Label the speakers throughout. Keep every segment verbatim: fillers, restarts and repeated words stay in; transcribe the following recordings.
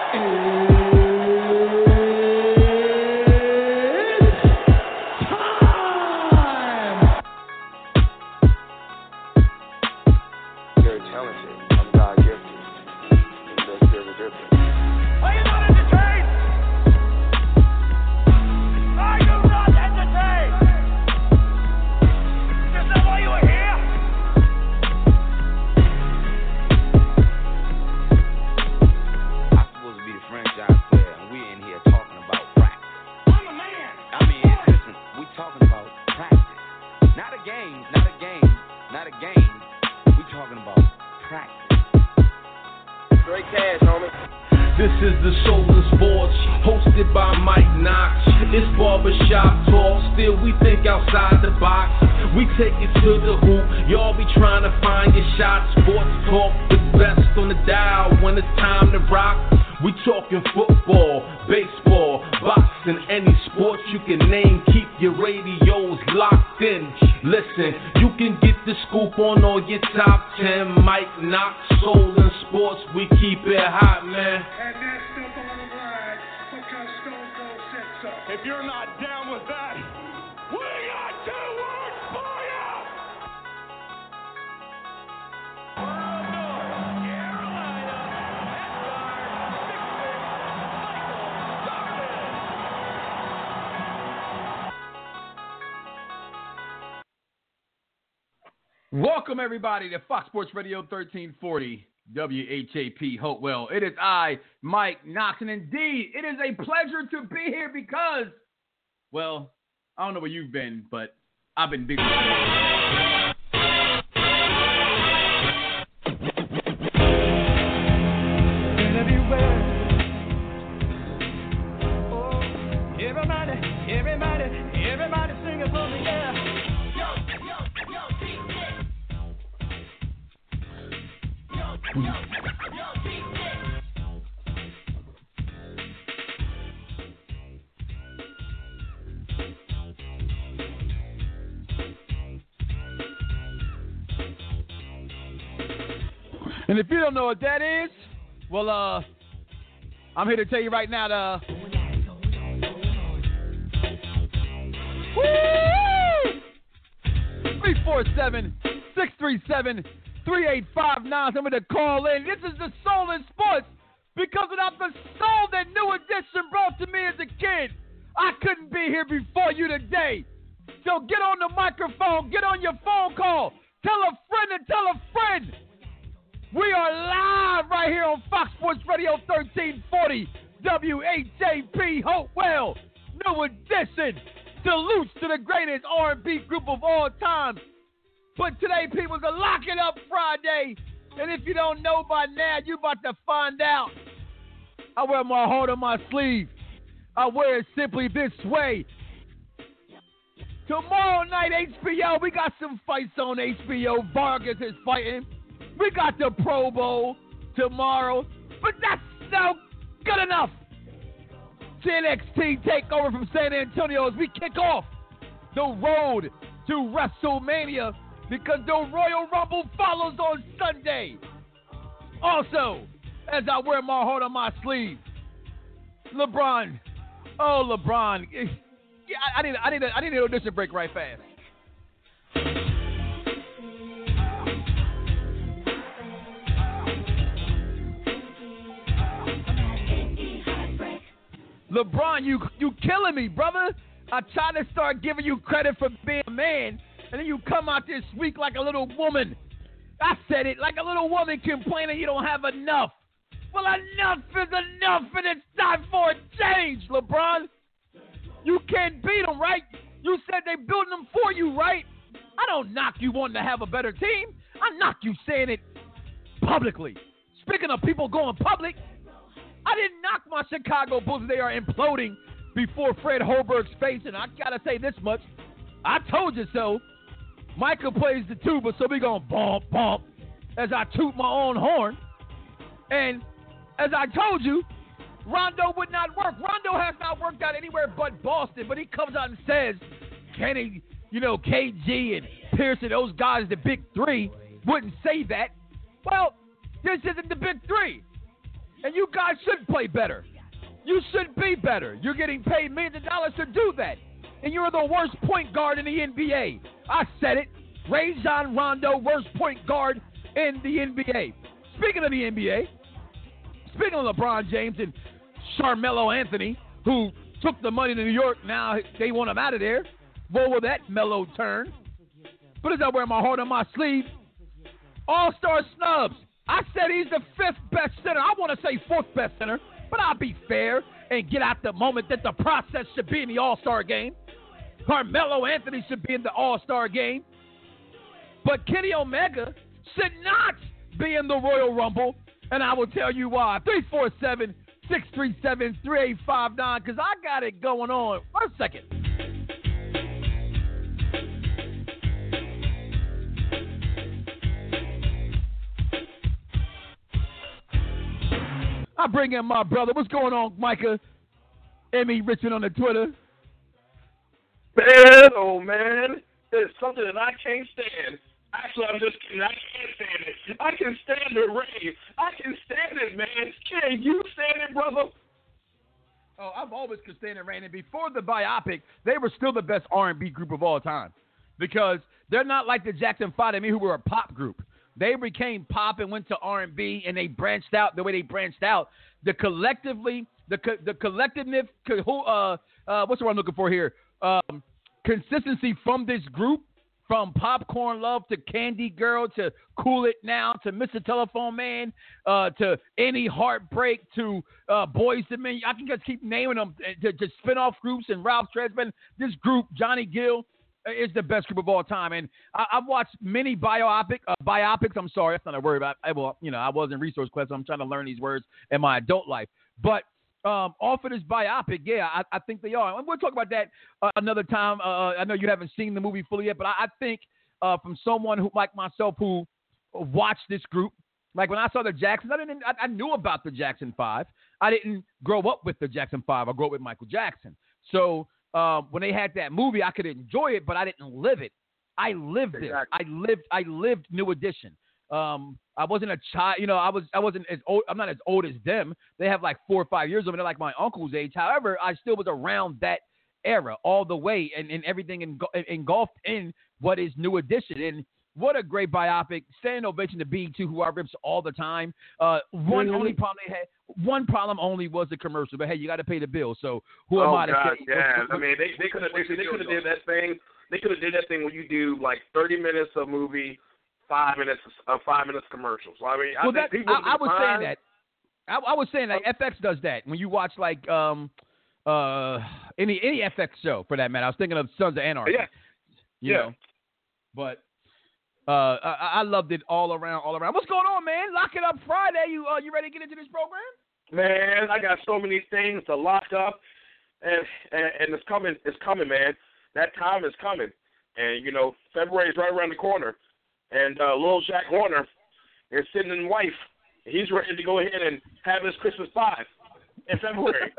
Speaker 1: Welcome, everybody, to Fox Sports Radio thirteen forty, W H A P Hopewell. It is I, Mike Knox, and indeed, it is a pleasure to be here because, well, I don't know where you've been, but I've been busy. Everybody, everybody, everybody sing it for me, yeah. And if you don't know what that is, well, uh, I'm here to tell you right now, uh, woo! three four seven, six three seven, three eight five nine. Somebody to call in. This is the Soul in Sports, because without the soul that New Edition brought to me as a kid, I couldn't be here before you today. So get on the microphone, get on your phone call, tell a friend and tell a friend. We are live right here on Fox Sports Radio thirteen forty, W H A P Hopewell. New Edition. Salutes to the greatest R and B group of all time. But today, people, is a Lock It Up Friday. And if you don't know by now, you about to find out. I wear my heart on my sleeve. I wear it simply this way. Tomorrow night, H B O, we got some fights on H B O. Vargas is fighting. We got the Pro Bowl tomorrow. But that's no good enough. N X T takeover from San Antonio as we kick off the road to WrestleMania, because the Royal Rumble follows on Sunday. Also, as I wear my heart on my sleeve, LeBron. Oh, LeBron. Yeah, I need, I need, a, I need an audition break right fast. LeBron, you you killing me, brother. I try to start giving you credit for being a man, and then you come out this week like a little woman. I said it, like a little woman complaining you don't have enough. Well, enough is enough, and it's time for a change, LeBron. You can't beat them, right? You said they building them for you, right? I don't knock you wanting to have a better team. I knock you saying it publicly. Speaking of people going public, I didn't knock my Chicago Bulls. They are imploding before Fred Hoiberg's face, and I got to say this much. I told you so. Michael plays the tuba, so we going bump, bump as I toot my own horn. And as I told you, Rondo would not work. Rondo has not worked out anywhere but Boston, but he comes out and says, can he, you know, K G and Pearson, those guys, the big three, wouldn't say that. Well, this isn't the big three. And you guys should play better. You should be better. You're getting paid millions of dollars to do that. And you're the worst point guard in the N B A. I said it. Rajon Rondo, worst point guard in the N B A. Speaking of the N B A, speaking of LeBron James and Carmelo Anthony, who took the money to New York, now they want him out of there. Where will that mellow turn? But as I wear my heart on my sleeve, All-Star snubs. I said he's the fifth best center. I want to say fourth best center, but I'll be fair and get out the moment that the process should be in the All-Star game. Carmelo Anthony should be in the All-Star game. But Kenny Omega should not be in the Royal Rumble, and I will tell you why. three four seven, six three seven, three eight five nine, because I got it going on. One second. I bring in my brother. What's going on, Micah? Emmy Richmond on the Twitter.
Speaker 2: Man, oh man, there's something that I can't stand. Actually, I'm just kidding. I can't stand it. I can stand the rain. I can stand it, man. Can you stand it, brother?
Speaker 1: Oh, I've always could stand the rain. And before the biopic, they were still the best R and B group of all time because they're not like the Jackson Five to me, who were a pop group. They became pop and went to R and B, and they branched out the way they branched out. The collectively, the the collectiveness, uh, uh, what's the word I'm looking for here? Um, consistency from this group, from Popcorn Love to Candy Girl to Cool It Now to Mister Telephone Man uh, to Any Heartbreak to uh, Boys to Men. I can just keep naming them to, to spin-off groups and Ralph Tresvant. This group, Johnny Gill, is the best group of all time. And I, I've watched many biopic, uh, biopics. I'm sorry, that's not a word. I, I, well, you know, I was in resource class, so I'm trying to learn these words in my adult life. But Um, off of this biopic, yeah, I, I think they are. And we'll talk about that uh, another time. Uh, I know you haven't seen the movie fully yet, but I, I think uh, from someone who, like myself, who watched this group, like when I saw the Jacksons, I didn't. I, I knew about the Jackson Five. I didn't grow up with the Jackson Five. I grew up with Michael Jackson. So uh, when they had that movie, I could enjoy it, but I didn't live it. I lived exactly. it. I lived. I lived New Edition. Um, I wasn't a child, you know, I was, I wasn't as old. I'm not as old as them. They have like four or five years of me. They're like my uncle's age. However, I still was around that era all the way and, and everything engulfed in what is New Edition. And what a great biopic. Standing ovation to B E T, who I rips all the time. Uh, one mm-hmm. only problem they had, one problem only was the commercial, but hey, you got to pay the bill. So who
Speaker 2: oh,
Speaker 1: am I to
Speaker 2: God,
Speaker 1: say?
Speaker 2: Yeah, I mean, they, they could have, they could have did that thing. They could have did that thing where you do like thirty minutes of movie, Five minutes, uh, five minutes commercials. I mean, I
Speaker 1: well,
Speaker 2: think
Speaker 1: that,
Speaker 2: people
Speaker 1: I, I was
Speaker 2: fine.
Speaker 1: saying that. I, I was saying that F X does that when you watch like um uh any any F X show for that matter. I was thinking of Sons of Anarchy.
Speaker 2: Yeah.
Speaker 1: You
Speaker 2: yeah.
Speaker 1: know, but uh, I, I loved it all around, all around. What's going on, man? Lock it up Friday. You uh, you ready to get into this program?
Speaker 2: Man, I got so many things to lock up, and and, and it's coming. It's coming, man. That time is coming, and you know February is right around the corner. And uh, little Jack Horner is sitting in wife. He's ready to go ahead and have his Christmas five in February.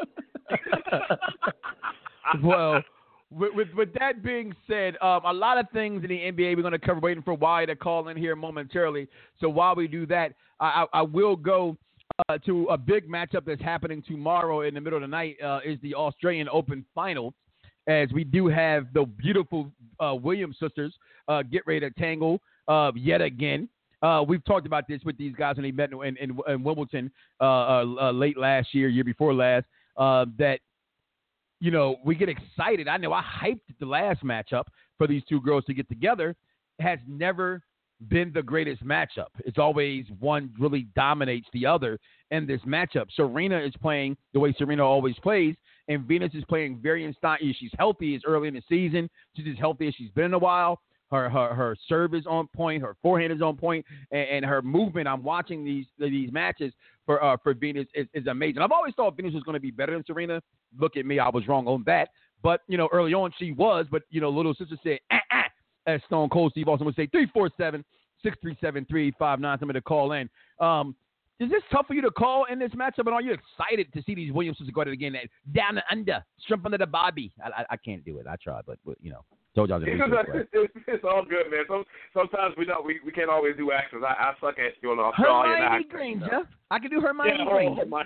Speaker 1: Well, with, with with that being said, um, a lot of things in the N B A we're going to cover. Waiting for Wyatt to call in here momentarily. So while we do that, I, I, I will go uh, to a big matchup that's happening tomorrow in the middle of the night. Uh, is the Australian Open final, as we do have the beautiful uh, Williams sisters uh, get ready to tangle. Uh, yet again, uh, we've talked about this with these guys when they met in, in, in Wimbledon uh, uh, uh, late last year, year before last, uh, that, you know, we get excited. I know I hyped the last matchup for these two girls to get together. It has never been the greatest matchup. It's always one really dominates the other in this matchup. Serena is playing the way Serena always plays, and Venus is playing very instantly. She's healthy. It's early in the season. She's as healthy as she's been in a while. Her her her serve is on point. Her forehand is on point, and, and her movement. I'm watching these these matches for uh, for Venus is, is amazing. I've always thought Venus was going to be better than Serena. Look at me, I was wrong on that. But you know, early on she was. But you know, little sister said, ah, ah, as Stone Cold Steve Austin would say, three four seven, six three seven, three eight five nine. Somebody to call in. Um, is this tough for you to call in this matchup? And are you excited to see these Williams sisters go at it again? That down and under, shrimp under the bobby. I, I I can't do it. I tried, but, but you know. Told y'all the research.
Speaker 2: it's, it's all good, man. Some, sometimes we don't we, we can't always do accents. I, I suck at you know Australian
Speaker 1: Hermione
Speaker 2: accents.
Speaker 1: Granger. I can do Hermione
Speaker 2: yeah,
Speaker 1: Granger.
Speaker 2: Oh, my.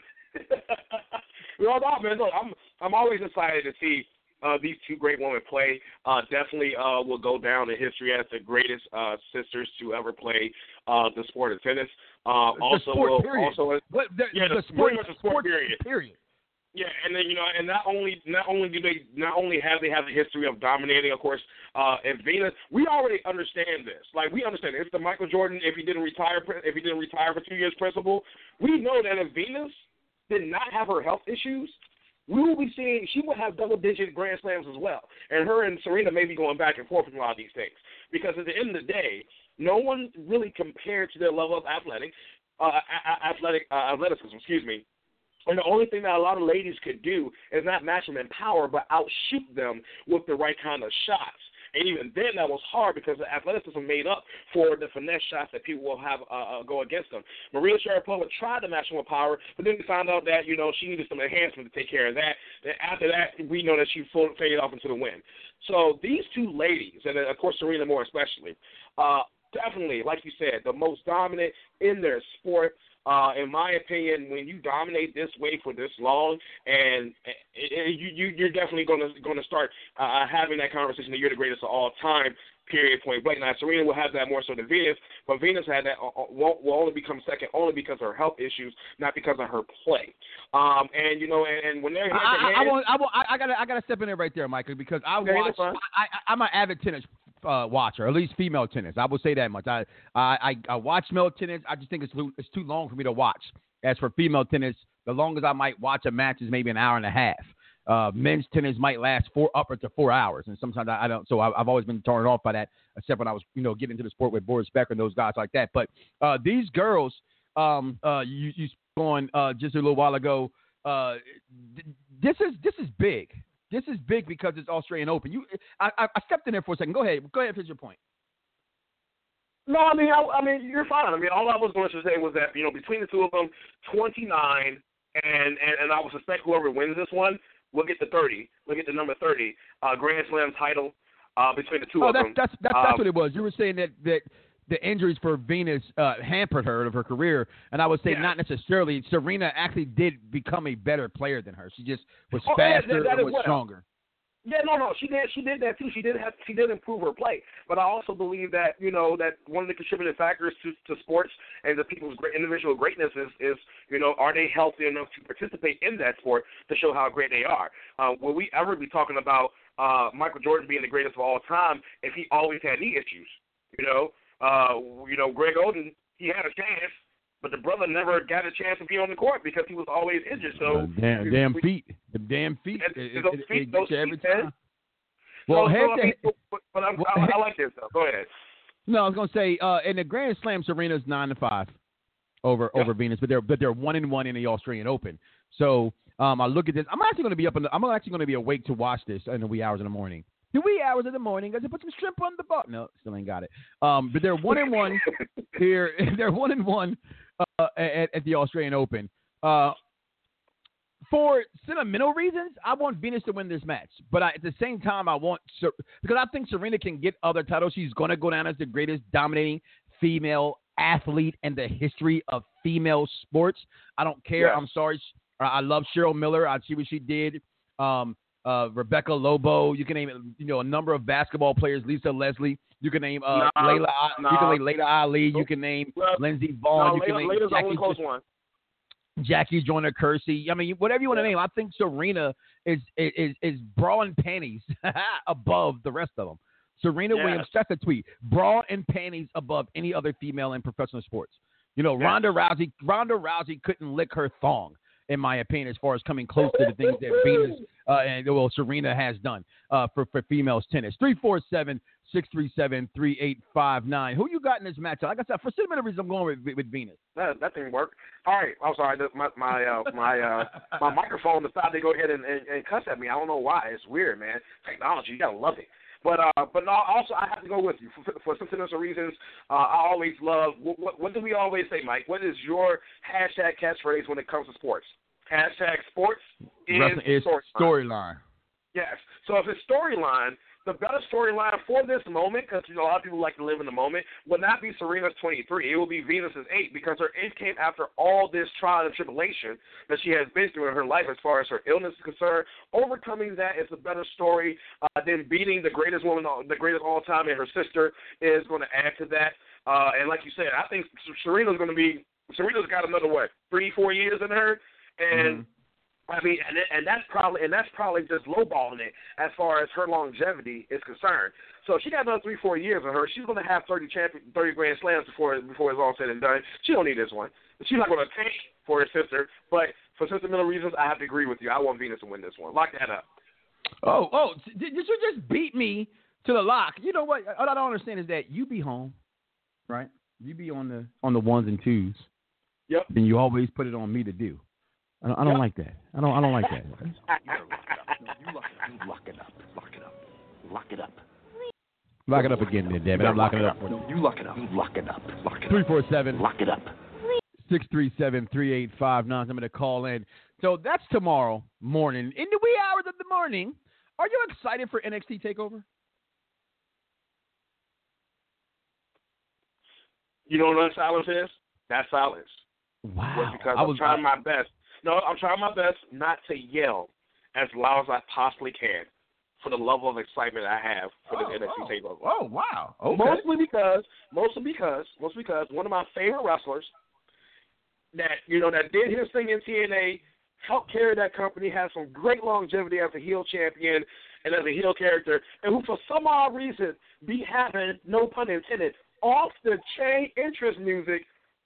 Speaker 2: Well, no, man. Look, I'm I'm always excited to see uh, these two great women play. Uh, definitely uh, will go down in history as the greatest uh, sisters to ever play uh, the sport of tennis. Uh,
Speaker 1: the
Speaker 2: also,
Speaker 1: sport
Speaker 2: will,
Speaker 1: period.
Speaker 2: also,
Speaker 1: what, the,
Speaker 2: yeah,
Speaker 1: the,
Speaker 2: the
Speaker 1: sport,
Speaker 2: pretty much the sport, sport period.
Speaker 1: Period.
Speaker 2: Yeah, and then you know, and not only not only do they not only have they have the history of dominating, of course, uh, and Venus. We already understand this. Like we understand it. It's the Michael Jordan if he didn't retire if he didn't retire for two years principle. We know that if Venus did not have her health issues, we will be seeing she would have double digit Grand Slams as well. And her and Serena may be going back and forth with a lot of these things because at the end of the day, no one really compared to their level of athletic, uh, athletic uh, athleticism. Excuse me. And the only thing that a lot of ladies could do is not match them in power, but outshoot them with the right kind of shots. And even then, that was hard because the athleticism made up for the finesse shots that people will have uh, go against them. Maria Sharapova tried to match them with power, but then we found out that, you know, she needed some enhancement to take care of that. Then after that, we know that she faded off into the wind. So these two ladies, and of course Serena more especially, uh, definitely, like you said, the most dominant in their sport. Uh, in my opinion, when you dominate this way for this long, and, and you, you, you're definitely going to going to start uh, having that conversation that you're the greatest of all time, period, point blank. Now, Serena will have that more so than Venus, but Venus had that uh, will, will only become second only because of her health issues, not because of her play. Um, and you know, and, and when they're
Speaker 1: I, I, I, want, I, want, I gotta I gotta step in there right there, Michael, because I
Speaker 2: okay,
Speaker 1: watch. I, I, I'm an avid tennis Uh, watcher, at least female tennis. I will say that much. I I, I watch male tennis. I just think it's too, it's too long for me to watch. As for female tennis, the longest I might watch a match is maybe an hour and a half. Uh, men's tennis might last four upwards to four hours, and sometimes I, I don't. So I, I've always been turned off by that, except when I was you know getting into the sport with Boris Becker and those guys like that. But uh, these girls, um, uh, you you spoke on uh, just a little while ago. Uh, th- this is this is big. This is big because it's Australian Open. You, I, I stepped in there for a second. Go ahead. Go ahead. Finish your point.
Speaker 2: No, I mean, I, I mean, you're fine. I mean, all I was going to say was that you know, between the two of them, twenty-nine, and and, and I would suspect whoever wins this one will get the thirty. We'll get the number thirty uh, Grand Slam title uh, between the two
Speaker 1: oh,
Speaker 2: of
Speaker 1: that's,
Speaker 2: them.
Speaker 1: That's that's
Speaker 2: um,
Speaker 1: that's what it was. You were saying that that. The injuries for Venus uh, hampered her of her career, and I would say
Speaker 2: yeah.
Speaker 1: not necessarily. Serena actually did become a better player than her. She just was
Speaker 2: oh,
Speaker 1: faster
Speaker 2: yeah, that, that
Speaker 1: and was
Speaker 2: well.
Speaker 1: stronger.
Speaker 2: Yeah, no, no, she did. She did that too. She did have. She did improve her play. But I also believe that you know that one of the contributing factors to, to sports and to people's great individual greatness is, is you know are they healthy enough to participate in that sport to show how great they are? Uh, will we ever be talking about uh, Michael Jordan being the greatest of all time if he always had knee issues? You know. Uh, you know, Greg Oden, he had a chance, but the brother never got a chance to be on the court because he was always injured. So
Speaker 1: uh, damn, damn feet, the damn feet,
Speaker 2: and,
Speaker 1: it,
Speaker 2: and those
Speaker 1: it,
Speaker 2: feet,
Speaker 1: it,
Speaker 2: those
Speaker 1: it every
Speaker 2: feet,
Speaker 1: time.
Speaker 2: man.
Speaker 1: Well,
Speaker 2: so,
Speaker 1: head
Speaker 2: so, I
Speaker 1: to,
Speaker 2: mean, but, but I'm,
Speaker 1: well,
Speaker 2: I,
Speaker 1: head,
Speaker 2: I like this stuff. Go ahead.
Speaker 1: No, I was gonna say uh, in the Grand Slam, Serena's nine to five over
Speaker 2: yep.
Speaker 1: over Venus, but they're but they're one and one in the Australian Open. So um, I look at this. I'm actually gonna be up. In the, I'm actually gonna be awake to watch this in the wee hours in the morning. The wee hours in the morning, because they put some shrimp on the bottom. No, still ain't got it. Um, but they're one and one here. They're one and one uh, at, at the Australian Open. Uh, for sentimental reasons, I want Venus to win this match. But I, at the same time, I want because I think Serena can get other titles. She's going to go down as the greatest dominating female athlete in the history of female sports. I don't care.
Speaker 2: Yeah.
Speaker 1: I'm sorry. I love Cheryl Miller. I see what she did. Um, Uh, Rebecca Lobo, you can name you know a number of basketball players. Lisa Leslie, you can name uh,
Speaker 2: nah,
Speaker 1: Layla,
Speaker 2: nah.
Speaker 1: you can name Layla Ali, you can name
Speaker 2: well,
Speaker 1: Lindsey Vaughn,
Speaker 2: no,
Speaker 1: you can
Speaker 2: Layla,
Speaker 1: name
Speaker 2: Layla's the only
Speaker 1: Jackie,
Speaker 2: close one.
Speaker 1: Jackie Joyner Kersey. I mean, whatever you want to
Speaker 2: yeah.
Speaker 1: name. I think Serena is is is bra and panties above the rest of them. Serena
Speaker 2: yeah.
Speaker 1: Williams, that's a tweet. Bra and panties above any other female in professional sports. You know,
Speaker 2: yeah.
Speaker 1: Ronda Rousey, Ronda Rousey couldn't lick her thong, in my opinion, as far as coming close to the things that Venus uh, and well Serena has done uh, for for females tennis. three four seven, six three seven, three eight five nine. Who you got in this matchup? Like I said, for sentimental reasons, I'm going with, with Venus.
Speaker 2: That, that didn't work. All right, I'm sorry. My my uh, my uh, my microphone decided to go ahead and, and, and cuss at me. I don't know why. It's weird, man. Technology, you gotta love it. But uh, but no, also I have to go with you for, for sentimental reasons. Uh, I always love. What, what, what do we always say, Mike? What is your hashtag catchphrase when it comes to sports? Hashtag sports is
Speaker 1: storyline.
Speaker 2: Story yes. So if it's storyline, the better storyline for this moment, because you know a lot of people like to live in the moment, would not be Serena's twenty-three. It will be Venus's eight, because her eight came after all this trial and tribulation that she has been through in her life as far as her illness is concerned. Overcoming that is a better story uh, than beating the greatest woman, the greatest all time, and her sister is going to add to that. Uh, and like you said, I think Serena's going to be Serena's got another what three, four years in her, and. Mm-hmm. I mean, and, and that's probably and that's probably just lowballing it as far as her longevity is concerned. So if she got another three, four years on her, she's going to have thirty champion, thirty Grand Slams before before it's all said and done. She don't need this one. She's not going to tank for her sister, but for sentimental reasons, I have to agree with you. I want Venus to win this one. Lock that up.
Speaker 1: Oh, oh, did you just beat me to the lock? You know what? What I don't understand is that you be home, right? You be on the on the ones and twos.
Speaker 2: Yep.
Speaker 1: And you always put it on me to do. I don't, I don't
Speaker 2: yep.
Speaker 1: like that. I don't. I don't like that.
Speaker 3: You lock it up. Lock it up. Lock it up.
Speaker 1: Lock it up again, then, damn it. I'm locking it up.
Speaker 3: No, you lock it up. Lock it up. Lock it up.
Speaker 1: Three four seven.
Speaker 3: Lock it up.
Speaker 1: Six three seven three eight five nine. I'm going to call in. So that's tomorrow morning, in the wee hours of the morning. Are you excited for N X T Takeover?
Speaker 2: You know what silence is? That's silence.
Speaker 1: Wow.
Speaker 2: Was because
Speaker 1: I
Speaker 2: I'm
Speaker 1: was,
Speaker 2: trying
Speaker 1: I,
Speaker 2: my best. No, I'm trying my best not to yell as loud as I possibly can for the level of excitement I have for this
Speaker 1: oh,
Speaker 2: N X T
Speaker 1: oh,
Speaker 2: Takeover.
Speaker 1: Oh, wow. Okay.
Speaker 2: Mostly because, mostly because, mostly because one of my favorite wrestlers that you know that did his thing in T N A, helped carry that company, has some great longevity as a heel champion and as a heel character, and who for some odd reason be having, no pun intended, off the chain interest music.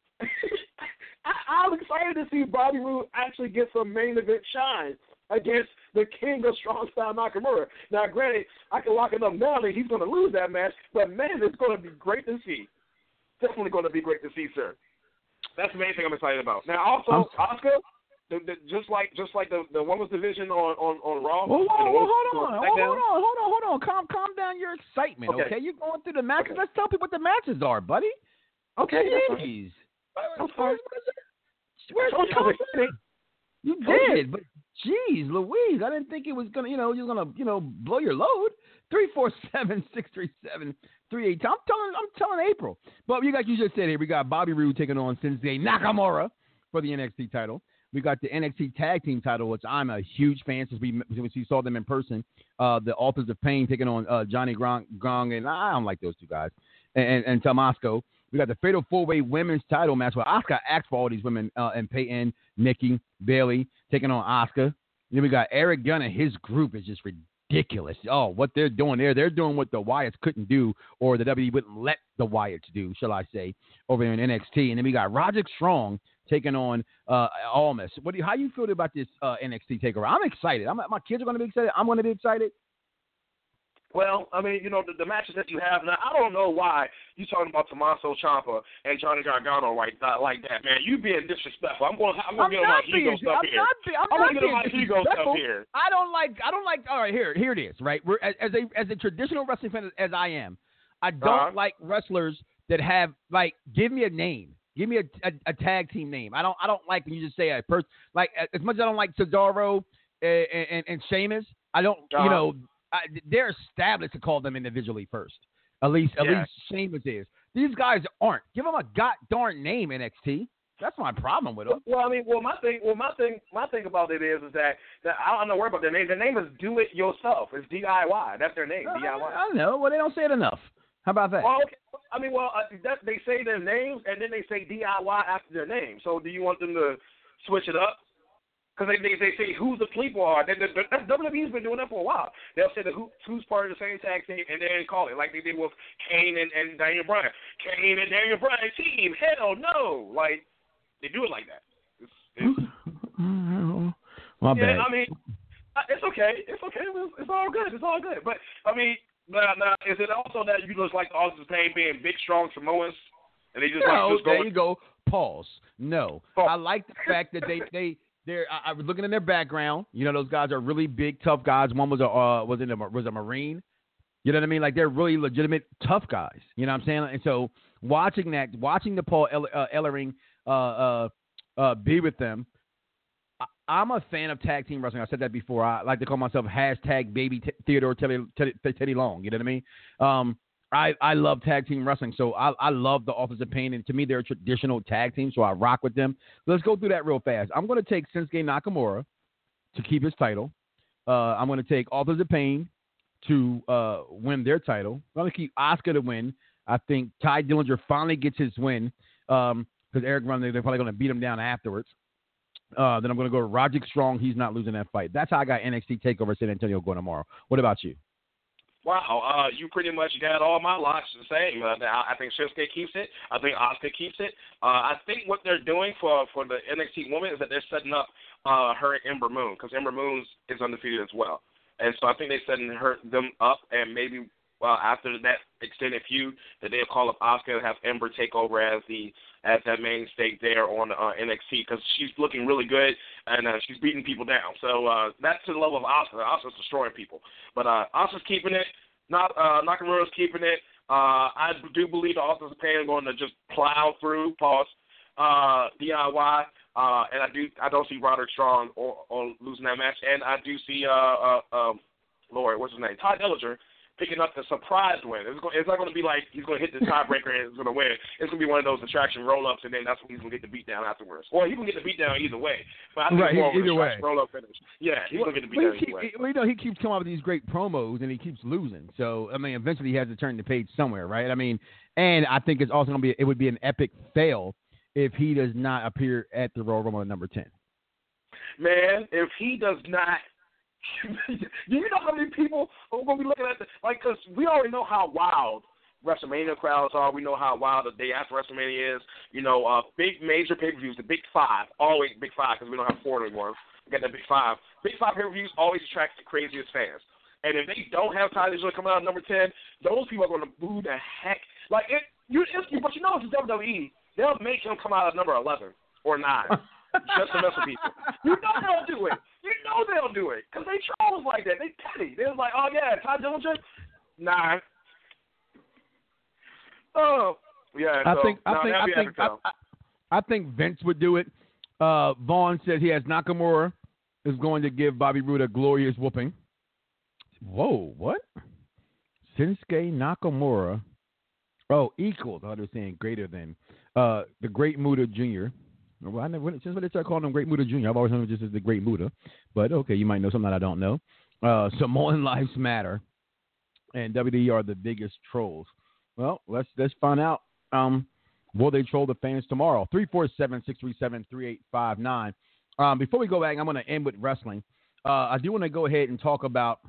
Speaker 2: I, I'm excited to see Bobby Roode actually get some main event shine against the king of strong style Nakamura. Now, granted, I can lock it up now that he's going to lose that match, but man, it's going to be great to see. Definitely going to be great to see, sir. That's the main thing I'm excited about. Now, also, Asuka, the, the, just like just like the, the women's division on, on, on Raw.
Speaker 1: Well, hold, on, hold, on,
Speaker 2: on,
Speaker 1: hold on, hold on, hold on, hold on. Calm, calm down your excitement, okay?
Speaker 2: okay?
Speaker 1: You're going through the matches. Okay. Let's tell people what the matches are, buddy.
Speaker 2: Okay,
Speaker 1: jeez.
Speaker 2: I'm sorry.
Speaker 1: Where's the confidence? You did, but jeez, Louise, I didn't think it was gonna, you know, you're gonna, you know, blow your load. Three four seven six three seven three eight. I'm telling, I'm telling April. But you got, you just said here, we got Bobby Roode taking on Shinsuke Nakamura for the N X T title. We got the N X T Tag Team title, which I'm a huge fan since we since we saw them in person. Uh, the Authors of Pain taking on uh, Johnny Gong, Gong, and I don't like those two guys, and, and, and Tommaso. We got the Fatal four-Way Women's title match where Asuka asked for all these women, uh, and Peyton, Nikki, Bayley taking on Asuka. Then we got Eric Gunn and his group is just ridiculous. Oh, what they're doing there, they're doing what the Wyatts couldn't do, or the W W E wouldn't let the Wyatts do, shall I say, over there in N X T. And then we got Roderick Strong taking on uh, Almas. What do you, how you feel about this uh, N X T takeover? I'm excited. I'm, my kids are going to be excited. I'm going to be excited.
Speaker 2: Well, I mean, you know, the, the matches that you have now, I don't know why you talking about Tommaso Ciampa and Johnny Gargano like that, like that, man. You being disrespectful. I'm going I'm going to get on my ego stuff
Speaker 1: I'm
Speaker 2: here.
Speaker 1: Not, I'm,
Speaker 2: I'm
Speaker 1: not
Speaker 2: going to get on my ego stuff here.
Speaker 1: I don't like, I don't like, all right, here, here it is, right? We're, as, as a as a traditional wrestling fan as I am, I don't
Speaker 2: uh-huh.
Speaker 1: like wrestlers that have, like, give me a name. Give me a, a, a tag team name. I don't I don't like when you just say a person. Like, as much as I don't like Cesaro and, and, and Sheamus, I don't, uh-huh. you know, I, they're established to call them individually first. At least, at
Speaker 2: yeah.
Speaker 1: least Sheamus is. These guys aren't. Give them a god darn name, N X T. That's my problem with them.
Speaker 2: Well, I mean, well, my thing, well, my thing, my thing about it is, is that, that I don't know worry about their name. Their name is Do It Yourself. It's D I Y. That's their name. D I Y.
Speaker 1: I know. Well, they don't say it enough. How about that?
Speaker 2: Well, okay. I mean, well, uh, that, they say their names and then they say D I Y after their name. So, do you want them to switch it up? Because they, they they say who the people are. They, they, that's W W E's been doing that for a while. They'll say the who, who's part of the same tag team and then call it like they did with Kane and, and Daniel Bryan. Kane and Daniel Bryan team. Hell no. Like, they do it like that. It's, it's,
Speaker 1: My
Speaker 2: yeah,
Speaker 1: bad.
Speaker 2: I mean, it's okay. It's okay. It's, it's all good. It's all good. But, I mean, now, now is it also that you just like the Authors of Pain being big, strong Samoans? And they just
Speaker 1: no,
Speaker 2: like just
Speaker 1: there
Speaker 2: going?
Speaker 1: you go. Pause. No.
Speaker 2: Oh.
Speaker 1: I like the fact that they, they – They're, I, I was looking in their background. You know, those guys are really big, tough guys. One was a uh, was in a was a Marine. You know what I mean? Like, they're really legitimate, tough guys. You know what I'm saying? And so watching that, watching the Paul El- uh, Ellering uh, uh, uh, be with them, I, I'm a fan of tag team wrestling. I said that before. I like to call myself hashtag baby t- Theodore Teddy, Teddy, Teddy Long. You know what I mean? Um, I, I love tag team wrestling, so I, I love the Authors of Pain, and to me, they're a traditional tag team, so I rock with them. Let's go through that real fast. I'm going to take Shinsuke Nakamura to keep his title. Uh, I'm going to take Authors of Pain to uh, win their title. I'm going to keep Asuka to win. I think Ty Dillinger finally gets his win because um, Eric Rowan, they're probably going to beat him down afterwards. Uh, then I'm going to go to Roderick Strong. He's not losing that fight. That's how I got N X T TakeOver San Antonio going tomorrow. What about you?
Speaker 2: Wow, uh, you pretty much got all my locks the same. Uh, I think Shinsuke keeps it. I think Asuka keeps it. Uh, I think what they're doing for, for the N X T woman is that they're setting up uh, her and Ember Moon, because Ember Moon is undefeated as well. And so I think they're setting her them up, and maybe uh, after that extended feud, that they'll call up Asuka and have Ember take over as the as that mainstay there on uh, N X T, because she's looking really good, and uh, she's beating people down. So uh, that's to the level of Asuka. Asuka's destroying people. But uh, Asuka's keeping it. Not uh, Nakamura's keeping it. Uh, I do believe the Authors of Pain are going to just plow through, pause, uh, D I Y, uh, and I do I don't see Roderick Strong or, or losing that match, and I do see uh, uh, um, Lord, what's his name, Ty Dillinger picking up the surprise win. It's, go, it's not going to be like he's going to hit the tiebreaker and he's going to win. It's going to be one of those distraction roll-ups, and then that's when he's going to get the beat down afterwards. Or he can get the beat down either way. But I think
Speaker 1: right,
Speaker 2: it's more
Speaker 1: either
Speaker 2: of a
Speaker 1: way.
Speaker 2: roll-up finish. Yeah, he's
Speaker 1: well,
Speaker 2: going to get the beat
Speaker 1: well,
Speaker 2: down
Speaker 1: he,
Speaker 2: either way.
Speaker 1: Well, you know, he keeps coming up with these great promos, and he keeps losing. So, I mean, eventually he has to turn the page somewhere, right? I mean, and I think it's also going to be, it would be an epic fail if he does not appear at the Royal Rumble at number ten.
Speaker 2: Man, if he does not, do you know how many people are going to be looking at the, like, because we already know how wild WrestleMania crowds are. We know how wild the day after WrestleMania is. You know, uh, big major pay-per-views, the big five, always big five, because we don't have four anymore. We got that big five. Big five pay-per-views always attract the craziest fans. And if they don't have Ty Dillinger coming out at number ten, those people are going to boo the heck. Like, it, you, it's, but you know it's W W E. They'll make him come out at number eleven or nine. Just to mess with people. You know they'll do it. You know they'll do it. Because they trolls like that. They petty. They're like, oh, yeah, Ty Dillinger? Nine. Oh. Yeah,
Speaker 1: I
Speaker 2: so,
Speaker 1: think I
Speaker 2: no,
Speaker 1: think I think I, I, I think Vince would do it. Uh, Vaughn said he has Nakamura is going to give Bobby Roode a glorious whooping. Whoa, what? Shinsuke Nakamura. Oh, equal. I was saying greater than. Uh, the Great Muta Junior Well, I never, since when they started calling him Great Muta Junior, I've always known him just as the Great Muta. But okay, you might know something that I don't know. Uh, Samoan Lives Matter, and W W E are the biggest trolls. Well, let's let's find out. Um, will they troll the fans tomorrow? three four seven, six three seven, three eight five nine. Um, before we go back, I'm going to end with wrestling. Uh, I do want to go ahead and talk about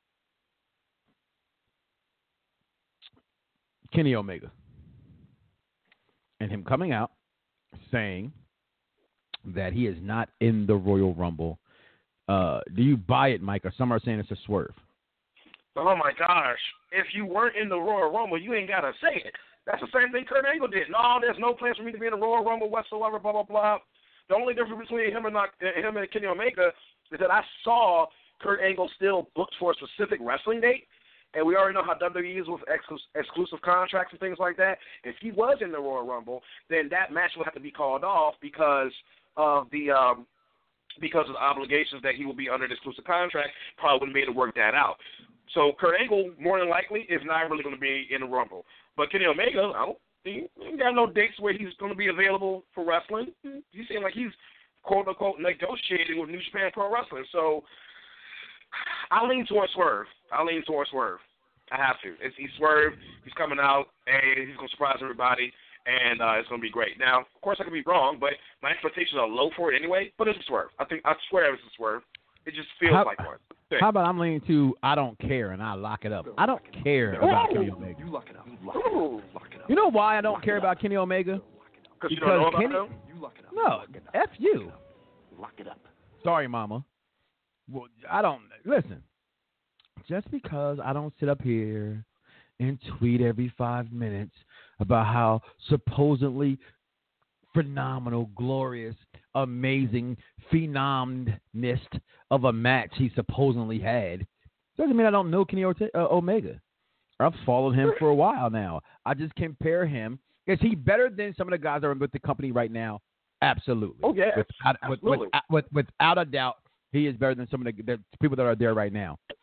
Speaker 1: Kenny Omega and him coming out saying that he is not in the Royal Rumble. Uh, do you buy it, Mike? Or some are saying it's a swerve.
Speaker 2: Oh, my gosh. If you weren't in the Royal Rumble, you ain't got to say it. That's the same thing Kurt Angle did. No, there's no plans for me to be in the Royal Rumble whatsoever, blah, blah, blah. The only difference between him and, not, him and Kenny Omega is that I saw Kurt Angle still booked for a specific wrestling date, and we already know how W W E is with exclusive, exclusive contracts and things like that. If he was in the Royal Rumble, then that match would have to be called off because of the um, because of the obligations that he will be under the exclusive contract. Probably wouldn't be able to work that out. So Kurt Angle, more than likely, is not really going to be in the Rumble. But Kenny Omega, I don't think he got no dates where he's going to be available for wrestling. He seems like he's quote unquote negotiating with New Japan Pro Wrestling. So I lean towards Swerve. I lean towards Swerve. I have to. It's, he's Swerve. He's coming out, and he's going to surprise everybody, and uh, it's going to be great. Now, of course, I could be wrong, but my expectations are low for it anyway. But it's a Swerve. I think I swear it's a Swerve. It just feels
Speaker 1: how,
Speaker 2: like one.
Speaker 1: How about I'm leaning to I don't care, and I lock it up. I don't care about
Speaker 2: Ooh.
Speaker 1: Kenny Omega.
Speaker 3: You lock it up. Lock it up. Lock it up.
Speaker 1: You know why I don't care about Kenny Omega?
Speaker 2: Because you don't know about
Speaker 1: Kenny,
Speaker 2: him?
Speaker 3: You lock it up.
Speaker 1: no,
Speaker 3: Lock it up.
Speaker 1: F you.
Speaker 3: Lock it up.
Speaker 1: Sorry, Mama. Well, I don't listen. Just because I don't sit up here and tweet every five minutes about how supposedly phenomenal, glorious, amazing, phenomenist of a match he supposedly had, doesn't mean I don't know Kenny Orte- uh, Omega. I've followed him for a while now. I just compare him. Is he better than some of the guys that are with the company right now? Absolutely.
Speaker 2: Oh, yeah.
Speaker 1: Without,
Speaker 2: Absolutely.
Speaker 1: with, with, with, without a doubt, he is better than some of the, the people that are there right now.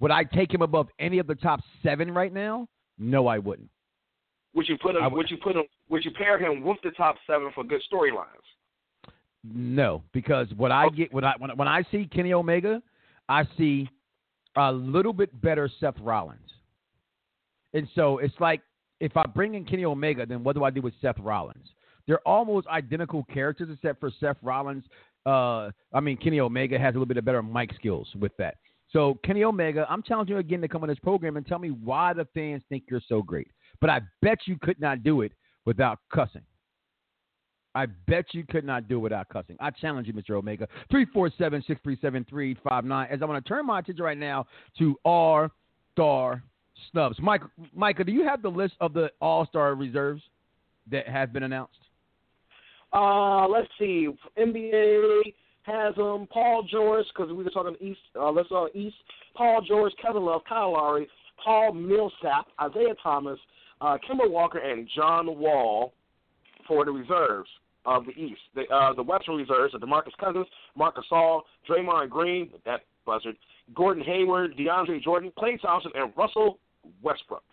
Speaker 1: Would I take him above any of the top seven right now? No, I wouldn't.
Speaker 2: Would you put him? Would, would you put him? Would you pair him with the top seven for good storylines?
Speaker 1: No, because what I get when I when, when I see Kenny Omega, I see a little bit better Seth Rollins. And so it's like, if I bring in Kenny Omega, then what do I do with Seth Rollins? They're almost identical characters, except for Seth Rollins. Uh, I mean, Kenny Omega has a little bit of better mic skills with that. So Kenny Omega, I'm challenging you again to come on this program and tell me why the fans think you're so great. But I bet you could not do it without cussing. I bet you could not do it without cussing. I challenge you, Mister Omega. three four seven, six three seven, three five nine. As I want to turn my attention right now to All-Star snubs. Mike, Micah, do you have the list of the All-Star reserves that have been announced?
Speaker 2: Uh, let's see. N B A has them. Paul George, because we were talking East. Uh, let's go East. Paul George, Kevin Love, Kyle Lowry, Paul Millsap, Isaiah Thomas, uh, Kemba Walker, and John Wall for the reserves of the East. The uh, the Western reserves are DeMarcus Cousins, Marc Gasol, Draymond Green, that buzzard, Gordon Hayward, DeAndre Jordan, Klay Thompson, and Russell Westbrook.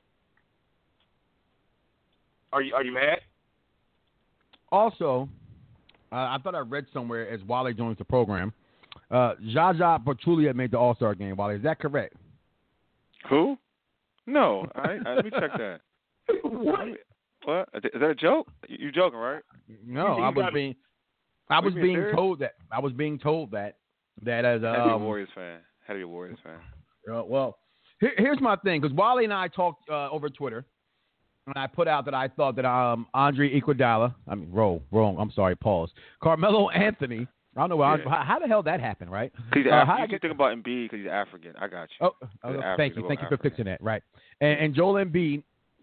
Speaker 2: Are you are you mad?
Speaker 1: Also, uh, I thought I read somewhere as Wally joins the program, uh, Jaja Pachulia made the All-Star game. Wally, is that correct?
Speaker 4: Who? No. I, I, let me check that.
Speaker 2: What?
Speaker 4: What? Is that a joke? You joking, right?
Speaker 1: No, I was being, I was being serious? told that. I was being told that. That as a
Speaker 4: Had to be a
Speaker 1: um,
Speaker 4: Warriors fan. Had to be a Warriors fan.
Speaker 1: Uh, well, here, here's my thing, because Wally and I talked uh, over Twitter, and I put out that I thought that um Andre Iguodala, I mean, wrong, wrong. I'm sorry, pause. Carmelo Anthony. I don't know yeah. how, how the hell that happened, right?
Speaker 4: Because uh, you get, think about Embiid because he's African. I got you.
Speaker 1: Oh, oh thank you, thank you for fixing that. Right, and, and Joel Embiid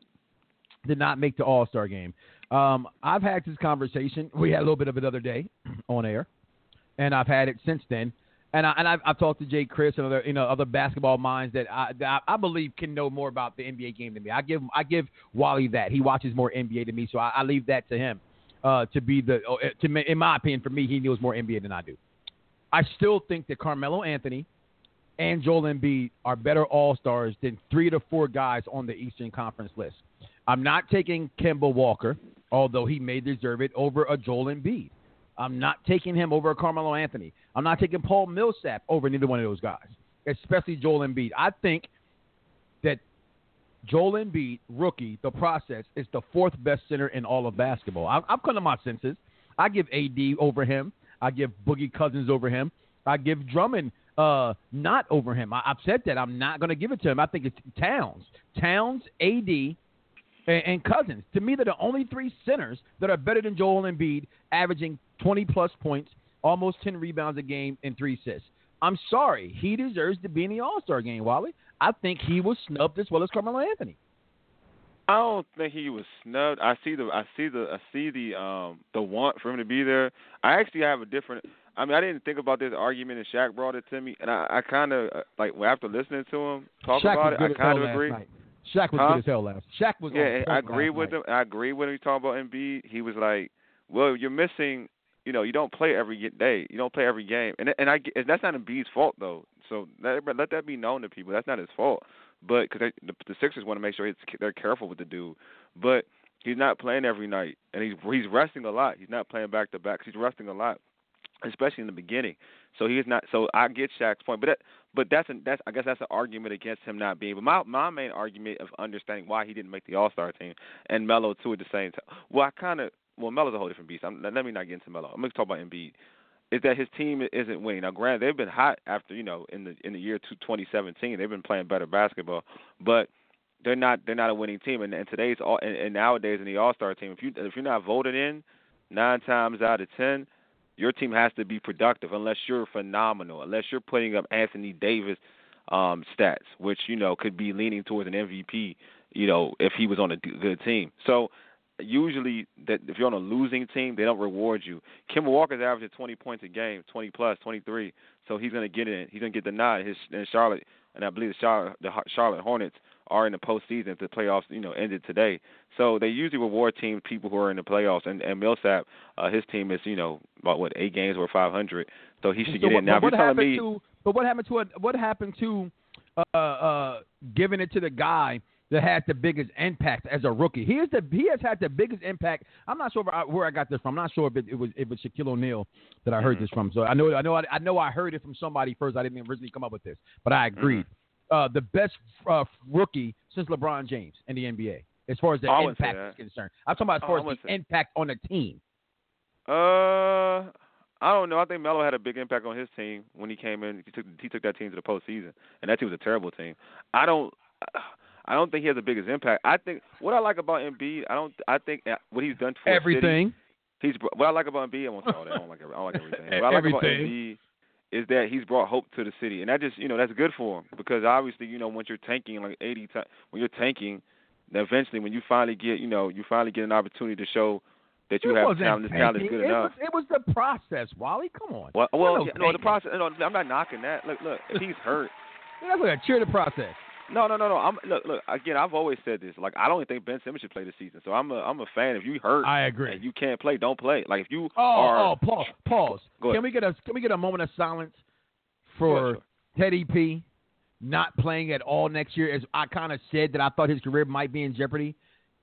Speaker 1: did not make the All-Star game. Um, I've had this conversation. We had a little bit of it the other day on air, and I've had it since then. And I and I've, I've talked to Jay Chris and other you know other basketball minds that I that I believe can know more about the N B A game than me. I give I give Wally that. He watches more N B A than me, so I, I leave that to him uh, to be the to in my opinion. For me, he knows more N B A than I do. I still think that Carmelo Anthony and Joel Embiid are better All-Stars than three to four guys on the Eastern Conference list. I'm not taking Kemba Walker, although he may deserve it, over a Joel Embiid. I'm not taking him over Carmelo Anthony. I'm not taking Paul Millsap over neither one of those guys, especially Joel Embiid. I think that Joel Embiid, rookie, the process, is the fourth best center in all of basketball. I, I'm coming to my senses. I give A D over him. I give Boogie Cousins over him. I give Drummond uh, not over him. I, I've said that. I'm not going to give it to him. I think it's Towns. Towns, A D, and, and Cousins. To me, they're the only three centers that are better than Joel Embiid, averaging twenty-plus points, almost ten rebounds a game, and three assists. I'm sorry. He deserves to be in the All-Star game, Wally. I think he was snubbed as well as Carmelo Anthony.
Speaker 4: I don't think he was snubbed. I see the I see the I see the um the want for him to be there. I actually have a different. I mean, I didn't think about this argument, and Shaq brought it to me, and I, I kind of like after listening to him talk
Speaker 1: Shaq
Speaker 4: about it, I kind of agree.
Speaker 1: Night. Shaq was
Speaker 4: huh?
Speaker 1: good as hell last. Shaq was.
Speaker 4: Yeah,
Speaker 1: on
Speaker 4: I agree with
Speaker 1: night.
Speaker 4: him. I agree with him. He talked about Embiid. He was like, "Well, you're missing. You know, you don't play every day. You don't play every game, and and I and that's not Embiid's fault though. So let, let that be known to people. That's not his fault. But because the, the Sixers want to make sure it's, they're careful with the dude. But he's not playing every night, and he's he's resting a lot. He's not playing back to back. He's resting a lot, especially in the beginning. So he's not. So I get Shaq's point, but that, but that's an, that's I guess that's an argument against him not being. But my my main argument of understanding why he didn't make the All-Star team and Melo too at the same time. Well, I kind of well Melo's a whole different beast. I'm, let me not get into Melo. I'm going to talk about Embiid. Is that his team isn't winning. Now, granted, they've been hot after, you know, in the in the year twenty seventeen. They've been playing better basketball, but they're not they're not a winning team. And, and today's all and, and nowadays in the All-Star team, if you if you're not voted in nine times out of ten, your team has to be productive unless you're phenomenal, unless you're putting up Anthony Davis um, stats, which, you know, could be leaning towards an M V P, you know, if he was on a good team. So usually, that if you're on a losing team, they don't reward you. Kemba Walker's averaging twenty points a game, twenty plus, twenty-three. So he's gonna get in. He's gonna get the nod. His in Charlotte, and I believe the Charlotte, the Charlotte Hornets are in the postseason. If the playoffs, you know, ended today. So they usually reward team people who are in the playoffs. And, and Millsap, uh, his team is, you know, about what eight games or five hundred. So he should
Speaker 1: so
Speaker 4: get
Speaker 1: what,
Speaker 4: in. Now,
Speaker 1: what
Speaker 4: if you're telling me,
Speaker 1: to, but what happened to a, what happened to uh, uh, giving it to the guy that had the biggest impact as a rookie. He is the he has had the biggest impact. I'm not sure where I, where I got this from. I'm not sure if it, it was if it's Shaquille O'Neal that I heard mm-hmm. this from. So I know I know I know I heard it from somebody first. I didn't originally come up with this, but I agreed. Mm-hmm. Uh, the best uh, rookie since LeBron James in the N B A, as far as the
Speaker 4: oh,
Speaker 1: impact is concerned. I'm talking about as far oh, as the impact on the team.
Speaker 4: Uh, I don't know. I think Melo had a big impact on his team when he came in. He took he took that team to the postseason, and that team was a terrible team. I don't. I don't think he has the biggest impact. I think what I like about Embiid, I don't. I think what he's done for
Speaker 1: everything.
Speaker 4: City, he's what I like about Embiid. I won't say all that. I don't like. I don't like everything. What I like
Speaker 1: everything.
Speaker 4: about Embiid is that he's brought hope to the city, and that just you know that's good for him because obviously you know once you're tanking like eighty times, when you're tanking, then eventually when you finally get you know you finally get an opportunity to show that you
Speaker 1: it
Speaker 4: have talent, this talent is good
Speaker 1: it
Speaker 4: enough.
Speaker 1: Was, it was the process, Wally. Come on.
Speaker 4: Well, well
Speaker 1: no,
Speaker 4: yeah, no, the process. No, I'm not knocking that. Look, look, if he's hurt,
Speaker 1: that's like a cheer the process.
Speaker 4: No, no, no, no. I'm look, look. Again, I've always said this. Like, I don't even think Ben Simmons should play this season. So I'm a, I'm a fan. If you hurt,
Speaker 1: I agree.
Speaker 4: And you can't play, don't play. Like, if you
Speaker 1: oh,
Speaker 4: are.
Speaker 1: Oh, pause, pause.
Speaker 4: Go
Speaker 1: can
Speaker 4: ahead.
Speaker 1: we get a, can we get a moment of silence for
Speaker 4: sure.
Speaker 1: Teddy P not playing at all next year? As I kind of said that I thought his career might be in jeopardy.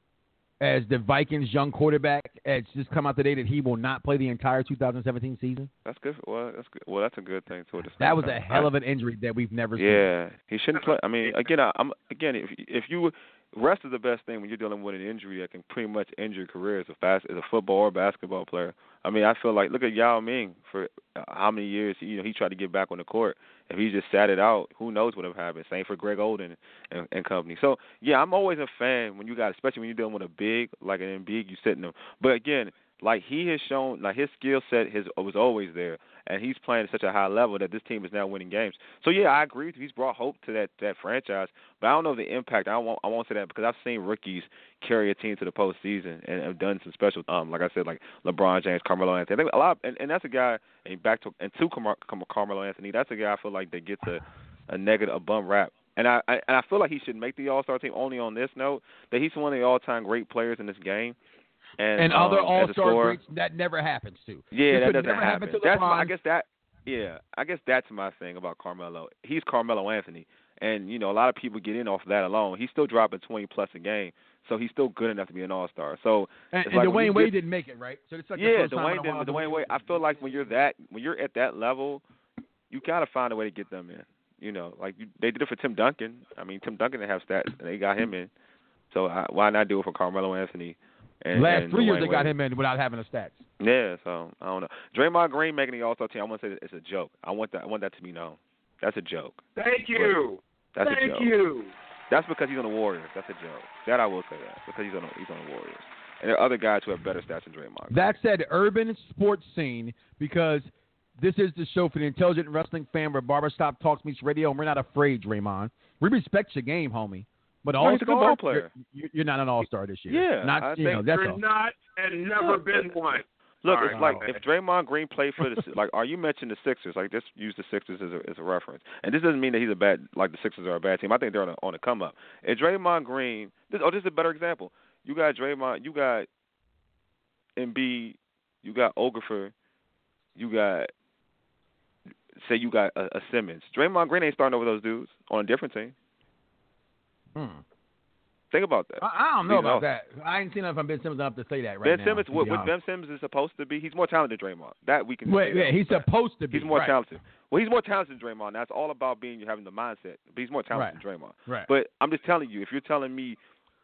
Speaker 1: As the Vikings' young quarterback, it's just come out today that he will not play the entire two thousand seventeen season.
Speaker 4: That's good. Well, that's good. Well, that's a good thing too.
Speaker 1: That was a hell of an injury that we've never
Speaker 4: yeah,
Speaker 1: seen.
Speaker 4: Yeah, he shouldn't play. I mean, again, I, I'm again if if you rest is the best thing when you're dealing with an injury that can pretty much end your career as a fast as a football or basketball player. I mean, I feel like look at Yao Ming for how many years you know he tried to get back on the court. If he just sat it out, who knows what would have happened. Same for Greg Oden and, and company. So yeah, I'm always a fan when you got, especially when you're dealing with a big like an Embiid, you sitting them. But again, like he has shown, like his skill set his was always there, and he's playing at such a high level that this team is now winning games. So yeah, I agree with you. He's brought hope to that that franchise. But I don't know the impact. I won't I won't say that because I've seen rookies carry a team to the postseason and have done some special. Um, like I said, like LeBron James, Carmelo Anthony. I think a lot, of, and, and that's a guy. And back to and to Car- Car- Carmelo Anthony. That's a guy I feel like that gets a, a negative, a bum rap. And I, I and I feel like he should make the All-Star team only on this note that he's one of the all-time great players in this game. And,
Speaker 1: and
Speaker 4: um,
Speaker 1: other All-Star greats that never happens to.
Speaker 4: Yeah,
Speaker 1: this
Speaker 4: that doesn't
Speaker 1: never
Speaker 4: happen.
Speaker 1: happen to
Speaker 4: That's
Speaker 1: LeBron.
Speaker 4: my, I guess that. Yeah, I guess that's my thing about Carmelo. He's Carmelo Anthony, and you know a lot of people get in off of that alone. He's still dropping twenty plus a game, so he's still good enough to be an All-Star. So
Speaker 1: and, and
Speaker 4: like
Speaker 1: Dwayne Wade
Speaker 4: get,
Speaker 1: didn't make it, right? So it's like
Speaker 4: yeah,
Speaker 1: the
Speaker 4: Dwayne didn't. Dwayne Wade. I feel like when you're that, when you're at that level, you gotta find a way to get them in. You know, like you, they did it for Tim Duncan. I mean, Tim Duncan didn't have stats, and they got him in. So I, why not do it for Carmelo Anthony? And,
Speaker 1: Last
Speaker 4: and
Speaker 1: three
Speaker 4: Dwayne
Speaker 1: years they
Speaker 4: Wade.
Speaker 1: got him in without having the stats.
Speaker 4: Yeah, so I don't know. Draymond Green making the All-Star team. I want to say that it's a joke. I want that. I want that to be known. That's a joke.
Speaker 2: Thank you.
Speaker 4: But that's
Speaker 2: Thank
Speaker 4: a joke.
Speaker 2: you.
Speaker 4: That's because he's on the Warriors. That's a joke. That I will say that because he's on the, he's on the Warriors. And there are other guys who have better stats than Draymond Green.
Speaker 1: That said, urban sports scene, because this is the show for the intelligent wrestling fan where Barberstop Talks meets radio, and we're not afraid, Draymond. We respect your game, homie. But
Speaker 4: no, he's a good ball
Speaker 1: all-star,
Speaker 4: player.
Speaker 1: You're, you're not an all-star this year.
Speaker 4: Yeah,
Speaker 1: not,
Speaker 4: I
Speaker 1: you
Speaker 4: think
Speaker 1: know, that's
Speaker 2: You're
Speaker 1: all.
Speaker 2: not and never been one.
Speaker 4: Look,
Speaker 2: All
Speaker 4: it's
Speaker 2: right,
Speaker 4: like
Speaker 2: okay.
Speaker 4: if Draymond Green played for the like, are you mentioned the Sixers? Like, just use the Sixers as a, as a reference. And this doesn't mean that he's a bad, like the Sixers are a bad team. I think they're on a, on a come up. If Draymond Green, this, oh, this is a better example. You got Draymond, you got Embiid, you got Okafor, you got say you got a, a Simmons. Draymond Green ain't starting over those dudes on a different team.
Speaker 1: Hmm.
Speaker 4: Think about that.
Speaker 1: I, I don't know
Speaker 4: He's
Speaker 1: about
Speaker 4: awesome.
Speaker 1: that. I ain't seen enough from Ben Simmons enough to say that right
Speaker 4: Ben
Speaker 1: now.
Speaker 4: Simmons,
Speaker 1: to
Speaker 4: what,
Speaker 1: be
Speaker 4: what
Speaker 1: honest.
Speaker 4: Ben Simmons is supposed to be, he's more talented than Draymond. That we can.
Speaker 1: Wait,
Speaker 4: say
Speaker 1: wait, he's
Speaker 4: that.
Speaker 1: supposed to be.
Speaker 4: He's more
Speaker 1: right.
Speaker 4: talented. Well, he's more talented than Draymond. That's all about being you having the mindset. But he's more talented
Speaker 1: Right.
Speaker 4: than Draymond.
Speaker 1: Right.
Speaker 4: But I'm just telling you, if you're telling me,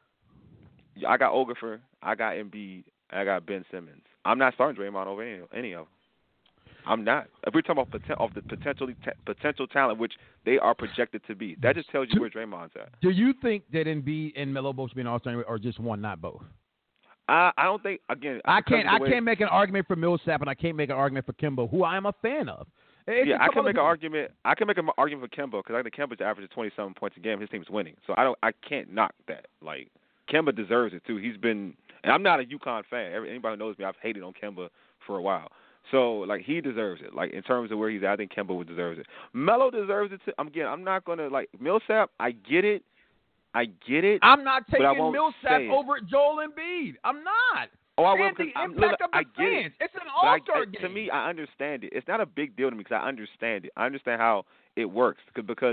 Speaker 4: I got Okafor, I got Embiid, I got Ben Simmons, I'm not starting Draymond over any, any of them. I'm not. If we're talking about poten- of the potentially ta- potential talent, which they are projected to be, that just tells you where Draymond's at.
Speaker 1: Do you think that Embiid and Melo both should be an all-star, or just one, not both?
Speaker 4: I, I don't think. Again,
Speaker 1: I can't. I
Speaker 4: way,
Speaker 1: can't make an argument for Millsap, and I can't make an argument for Kimbo, who I am a fan of. It's
Speaker 4: yeah, I can make
Speaker 1: people.
Speaker 4: an argument. I can make an argument for Kemba because I think Kemba's averages twenty-seven points a game. His team's winning, so I don't. I can't knock that. Like Kemba deserves it too. He's been, and I'm not a UConn fan. Every, anybody who knows me, I've hated on Kemba for a while. So, like, he deserves it. Like, in terms of where he's at, I think Kemba would deserves it. Melo deserves it, too. I'm, again, I'm not going to, like, Millsap, I get it. I get it.
Speaker 1: I'm not
Speaker 4: but I
Speaker 1: taking
Speaker 4: won't
Speaker 1: Millsap
Speaker 4: say it.
Speaker 1: over Joel Embiid. I'm not.
Speaker 4: Oh, I will.
Speaker 1: And the
Speaker 4: I'm,
Speaker 1: impact
Speaker 4: look,
Speaker 1: of the
Speaker 4: I get
Speaker 1: fans.
Speaker 4: it.
Speaker 1: It's an
Speaker 4: But I-
Speaker 1: all-star
Speaker 4: I-
Speaker 1: game.
Speaker 4: To me, I understand it. It's not a big deal to me because I understand it. I understand how it works 'cause- because,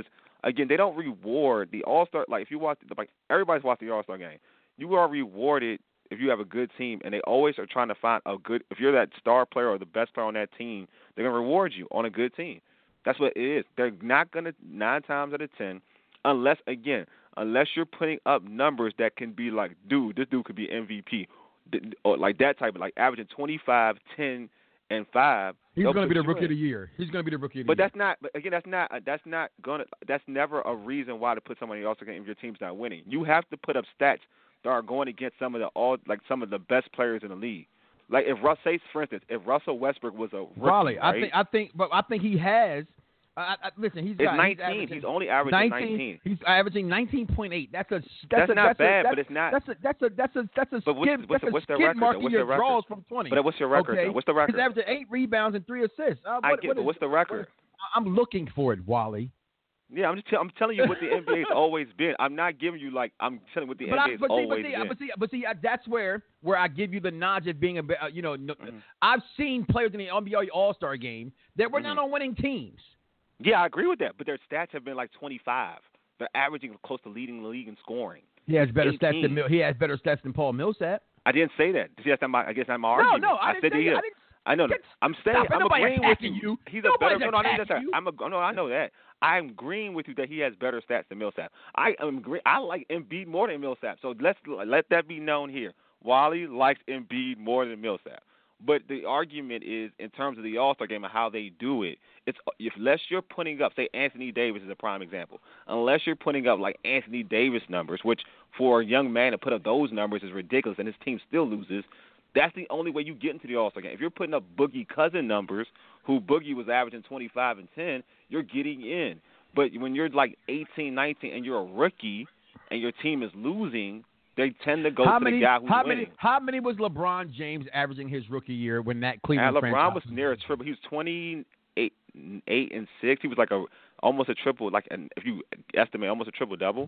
Speaker 4: again, they don't reward the All Star. Like if you watch, like everybody's watching the All Star game, you are rewarded if you have a good team, and they always are trying to find a good. If you're that star player or the best player on that team, they're gonna reward you on a good team. That's what it is. They're not gonna nine times out of ten, unless again, unless you're putting up numbers that can be like, dude, this dude could be M V P, or like that type of like averaging twenty-five, ten, and five.
Speaker 1: He's going to be the rookie of the year. He's going to be the rookie of the
Speaker 4: but
Speaker 1: year.
Speaker 4: But that's not. But again, that's not. That's not gonna. That's never a reason why to put somebody else again if your team's not winning. You have to put up stats that are going against some of the all like some of the best players in the league. Like if Russ, say for instance, if Russell Westbrook was a rookie,
Speaker 1: Raleigh,
Speaker 4: right?
Speaker 1: I think. I think. But I think he has. I, I, listen, he's
Speaker 4: it's
Speaker 1: got,
Speaker 4: nineteen.
Speaker 1: He's,
Speaker 4: he's only averaging
Speaker 1: nineteen.
Speaker 4: nineteen.
Speaker 1: He's averaging nineteen point eight. That's a. That's,
Speaker 4: that's
Speaker 1: a,
Speaker 4: not
Speaker 1: that's
Speaker 4: bad,
Speaker 1: a,
Speaker 4: but it's not.
Speaker 1: That's a. That's a. That's a. That's a.
Speaker 4: But what's,
Speaker 1: skid,
Speaker 4: what's,
Speaker 1: that's
Speaker 4: what's
Speaker 1: a
Speaker 4: the
Speaker 1: skid
Speaker 4: record?
Speaker 1: marking
Speaker 4: What's
Speaker 1: your
Speaker 4: the record?
Speaker 1: draws from twenty.
Speaker 4: But what's your record?
Speaker 1: Okay?
Speaker 4: Though? What's the record?
Speaker 1: He's averaging eight rebounds and three assists. Uh, what,
Speaker 4: I get.
Speaker 1: what
Speaker 4: But
Speaker 1: is,
Speaker 4: what's the record?
Speaker 1: I'm looking for it, Wally.
Speaker 4: Yeah, I'm just t- I'm telling you what the N B A's always been. I'm not giving you like I'm telling you what the
Speaker 1: but
Speaker 4: N B A's
Speaker 1: I, but see,
Speaker 4: always
Speaker 1: but see,
Speaker 4: been.
Speaker 1: But see, but see, that's where where I give you the nod of being a bit. Uh, you know,
Speaker 4: mm-hmm.
Speaker 1: I've seen players in the N B A All-Star game that were
Speaker 4: mm-hmm.
Speaker 1: not on winning teams.
Speaker 4: Yeah, I agree with that. But their stats have been like twenty-five. They're averaging close to leading the league in scoring.
Speaker 1: He has better
Speaker 4: eighteen.
Speaker 1: stats than Mil- he has better stats than Paul Millsap.
Speaker 4: I didn't say that. See, that's not my. I guess not my argument.
Speaker 1: No, no, I,
Speaker 4: I
Speaker 1: didn't
Speaker 4: said
Speaker 1: say
Speaker 4: he.
Speaker 1: I didn't.
Speaker 4: I know.
Speaker 1: Get,
Speaker 4: I'm saying
Speaker 1: stop,
Speaker 4: I'm
Speaker 1: nobody
Speaker 4: agreeing with
Speaker 1: attacking
Speaker 4: you.
Speaker 1: you.
Speaker 4: He's
Speaker 1: Nobody's
Speaker 4: a better. No, no, I know that.
Speaker 1: you.
Speaker 4: I'm a, no, I know that. I'm agreeing with you that he has better stats than Millsap. I am agree. I like Embiid more than Millsap. So let's let that be known here. Wally likes Embiid more than Millsap. But the argument is in terms of the All-Star game and how they do it. It's if unless you're putting up, say Anthony Davis is a prime example. Unless you're putting up like Anthony Davis numbers, which for a young man to put up those numbers is ridiculous, and his team still loses. That's the only way you get into the All-Star game. If you're putting up Boogie Cousin numbers, who Boogie was averaging twenty-five and ten, you're getting in. But when you're like eighteen, nineteen, and you're a rookie, and your team is losing, they tend to go
Speaker 1: how
Speaker 4: to
Speaker 1: many,
Speaker 4: the guy who's
Speaker 1: how
Speaker 4: winning.
Speaker 1: Many, how many was LeBron James averaging his rookie year when that Cleveland
Speaker 4: and LeBron
Speaker 1: franchise
Speaker 4: was near a triple. He was twenty-eight, eight and six. He was like a almost a triple. Like an, if you estimate, almost a triple double.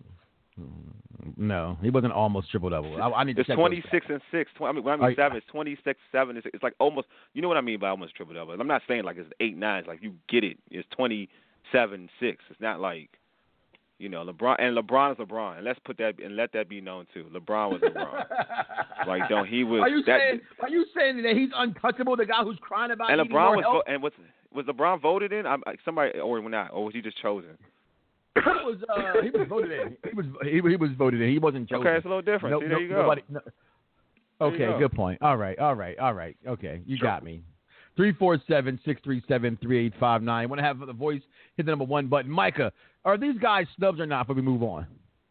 Speaker 1: No, he wasn't almost triple double. I, I need to
Speaker 4: it's
Speaker 1: check
Speaker 4: twenty-six and six. I mean, when I mean
Speaker 1: Are,
Speaker 4: seven, it's twenty-six, seven. It's, it's like almost. You know what I mean by almost triple double. I'm not saying like it's eight, nine. It's like you get it. It's twenty-seven, six. It's not like. You know, LeBron and LeBron is LeBron, and let's put that and let that be known too. LeBron was LeBron. Like, don't he was.
Speaker 1: Are you
Speaker 4: that,
Speaker 1: saying? Are you saying that he's untouchable? The guy who's crying about
Speaker 4: and
Speaker 1: needing
Speaker 4: LeBron
Speaker 1: more
Speaker 4: was
Speaker 1: help?
Speaker 4: vo- and was was LeBron voted in? I'm somebody or not, or was he just chosen?
Speaker 1: He was uh, he was voted in. He was he, he was voted in. He wasn't chosen.
Speaker 4: Okay, it's a little different.
Speaker 1: No,
Speaker 4: See,
Speaker 1: no,
Speaker 4: there you go.
Speaker 1: Nobody, no. Okay,
Speaker 4: you go.
Speaker 1: good point. All right, all right, all right. Okay, you got me. three four seven, six three seven, three eight five nine. Want to have the voice, hit the number one button. Micah, are these guys snubs or not before we move on?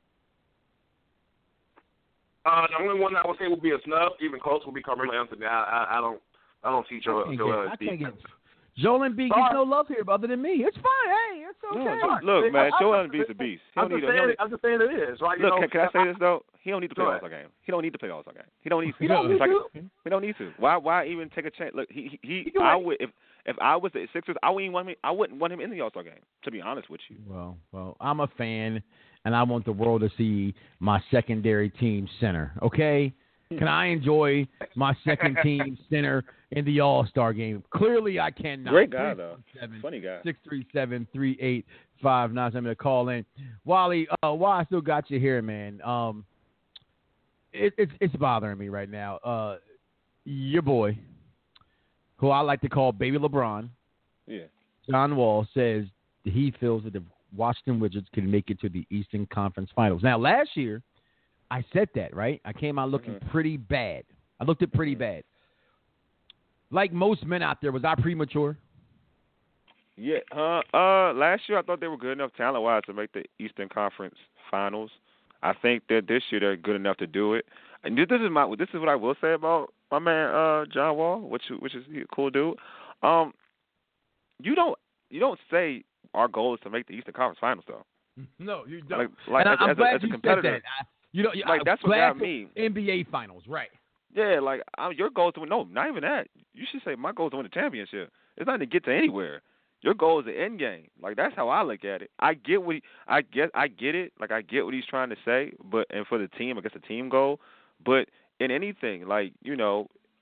Speaker 2: Uh, the only one I would say would be a snub, even close, would be Carmelo Anthony. I, I, I don't, I don't see Joel.
Speaker 1: I can't
Speaker 2: Joel
Speaker 1: get, I can't
Speaker 2: Embiid.
Speaker 1: get Joel Embiid gets no love here other than me. It's fine. Hey, it's okay.
Speaker 4: No, look, man,
Speaker 2: I-
Speaker 4: Joel
Speaker 2: I-
Speaker 4: Embiid's a beast. He
Speaker 2: I'm
Speaker 4: don't
Speaker 2: just
Speaker 4: need.
Speaker 2: saying,
Speaker 4: He
Speaker 2: I'm just saying it is. Right?
Speaker 4: look,
Speaker 2: you know,
Speaker 4: can, can I say
Speaker 2: I,
Speaker 4: this though? He don't need to play
Speaker 2: Go
Speaker 4: All-Star game. He don't need to play All-Star game. He don't need.
Speaker 2: He don't
Speaker 4: it's
Speaker 2: need
Speaker 4: like,
Speaker 2: to.
Speaker 4: He don't need to. Why? Why even take a chance? Look, he he. he
Speaker 2: He
Speaker 4: I
Speaker 2: right.
Speaker 4: would if if I was the Sixers, I wouldn't want him. I wouldn't want him in the All-Star game. To be honest with you.
Speaker 1: Well, well, I'm a fan, and I want the world to see my secondary team center. Okay. Can I enjoy my second team center in the All-Star game? Clearly, I cannot.
Speaker 4: Great guy, though. Funny guy.
Speaker 1: six three seven, three eight five nine. I'm going to call in. Wally, uh, while I still got you here, man, um, it, it's it's bothering me right now. Uh, your boy, who I like to call Baby LeBron,
Speaker 4: Yeah.
Speaker 1: John Wall, says he feels that the Washington Wizards can make it to the Eastern Conference Finals. Now, last year, I said that, right? I came out looking
Speaker 4: mm-hmm.
Speaker 1: pretty bad. I looked at pretty bad. Like most men out there, was I premature?
Speaker 4: Yeah. Uh. Uh. Last year, I thought they were good enough talent-wise to make the Eastern Conference Finals. I think that this year they're good enough to do it. And this is my. This is what I will say about my man, uh, John Wall, which which is a cool dude. Um. You don't. You don't say our goal is to make the Eastern Conference Finals, though.
Speaker 1: No, you don't.
Speaker 4: Like, like
Speaker 1: and
Speaker 4: as,
Speaker 1: I'm
Speaker 4: as,
Speaker 1: glad
Speaker 4: a, as a
Speaker 1: you
Speaker 4: competitor,
Speaker 1: said that. I, you know,
Speaker 4: like
Speaker 1: I'm
Speaker 4: that's what
Speaker 1: glad
Speaker 4: got me.
Speaker 1: N B A Finals, right?
Speaker 4: Yeah, like I'm, your goal is to win. No, not even that. You should say my goal is to win the championship. It's not to get to anywhere. Your goal is the end game. Like that's how I look at it. I get what he, I get. I get it. Like I get what he's trying to say. But and for the team, I guess the team goal. But in anything, like you know,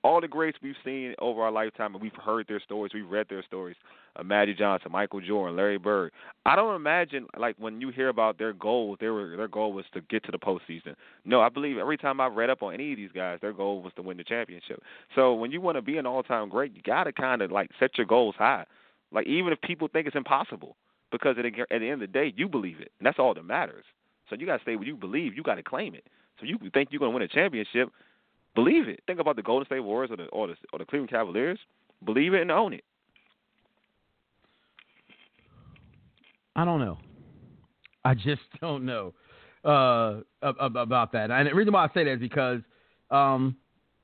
Speaker 4: all the greats we've seen over our lifetime, and we've heard their stories, we've read their stories. Uh, Magic Johnson, Michael Jordan, Larry Bird. I don't imagine like when you hear about their goals, their their goal was to get to the postseason. No, I believe every time I've read up on any of these guys, their goal was to win the championship. So when you want to be an all-time great, you got to kind of like set your goals high. Like even if people think it's impossible, because at the, at the end of the day, you believe it, and that's all that matters. So you got to stay what you believe. You got to claim it. So you think you're going to win a championship, believe it. Think about the Golden State Warriors or the or the, or the Cleveland Cavaliers. Believe it and own it.
Speaker 1: I don't know. I just don't know uh, about that. And the reason why I say that is because um,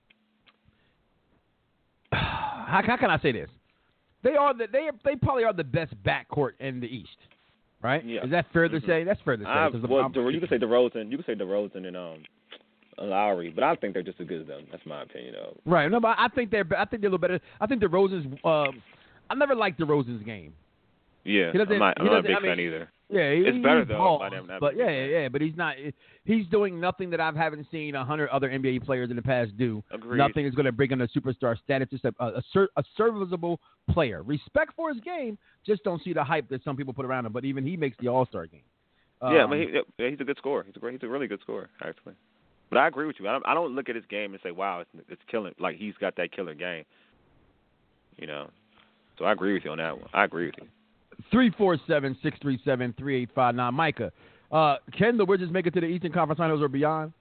Speaker 1: how, how can I say this? They are the, they they probably are the best backcourt in the East, right?
Speaker 4: Yeah.
Speaker 1: Is that fair to
Speaker 4: mm-hmm.
Speaker 1: say? That's fair to say.
Speaker 4: I, well,
Speaker 1: the,
Speaker 4: you could say DeRozan. You could say DeRozan and um, Lowry, but I think they're just as good as them. That's my opinion, though.
Speaker 1: Right. No, but I think they're I think they're a little better. I think DeRozan's. Um, I never liked DeRozan's game.
Speaker 4: Yeah, I'm not, I'm not a big
Speaker 1: I mean,
Speaker 4: fan either.
Speaker 1: Yeah, he,
Speaker 4: it's better
Speaker 1: he's
Speaker 4: though.
Speaker 1: balls,
Speaker 4: by them,
Speaker 1: but yeah, yeah, yeah, but he's not. He's doing nothing that I haven't seen a hundred other N B A players in the past do.
Speaker 4: Agreed.
Speaker 1: Nothing is going to bring him to superstar status. Just a, a, a, a serviceable player. Respect for his game. Just don't see the hype that some people put around him. But even he makes the All Star game. Um,
Speaker 4: yeah, I mean, he, he's a good scorer. He's a great. He's a really good scorer, actually. But I agree with you. I don't, I don't look at his game and say, "Wow, it's, it's killing." Like he's got that killer game. You know. So I agree with you on that one. I agree with you.
Speaker 1: Three four seven six three seven three eight five nine. Micah, uh, can the Wizards make it to the Eastern Conference Finals or beyond?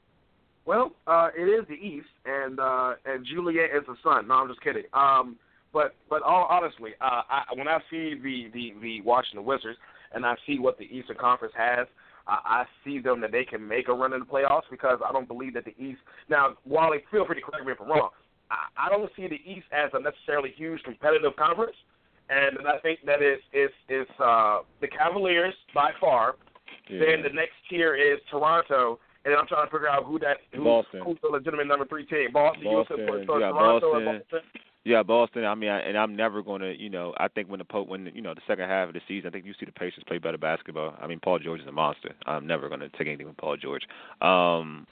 Speaker 2: Well, uh, it is the East, and uh, and Juliet is the Sun. No, I'm just kidding. Um, but but all honestly, uh, I, when I see the, the, the Washington Wizards and I see what the Eastern Conference has, I, I see them that they can make a run in the playoffs because I don't believe that the East. Now, Wally, feel free to correct me if I'm wrong. I, I don't see the East as a necessarily huge competitive conference. And I think that is is is uh, the Cavaliers by far. Yeah. Then the next tier is Toronto, and then I'm trying to figure out who that who's,
Speaker 4: Boston.
Speaker 2: who's the legitimate number three team. Boston.
Speaker 4: Boston.
Speaker 2: You
Speaker 4: yeah,
Speaker 2: Toronto
Speaker 4: Boston.
Speaker 2: or Boston.
Speaker 4: Yeah, Boston. I mean, I, and I'm never going to, you know, I think when the po- when you know the second half of the season, I think you see the Pacers play better basketball. I mean, Paul George is a monster. I'm never going to take anything from Paul George. Um,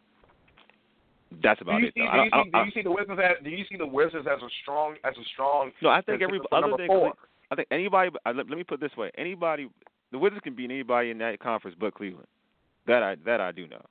Speaker 4: That's about
Speaker 2: do you
Speaker 4: it.
Speaker 2: See,
Speaker 4: though.
Speaker 2: do, you
Speaker 4: I,
Speaker 2: see,
Speaker 4: I,
Speaker 2: do you see the Wizards as do you see the Wizards as a strong as a strong?
Speaker 4: No, I think every other
Speaker 2: number
Speaker 4: than
Speaker 2: four.
Speaker 4: I think anybody. Let, let me put it this way: anybody, the Wizards can beat anybody in that conference, but Cleveland. That I that I do know.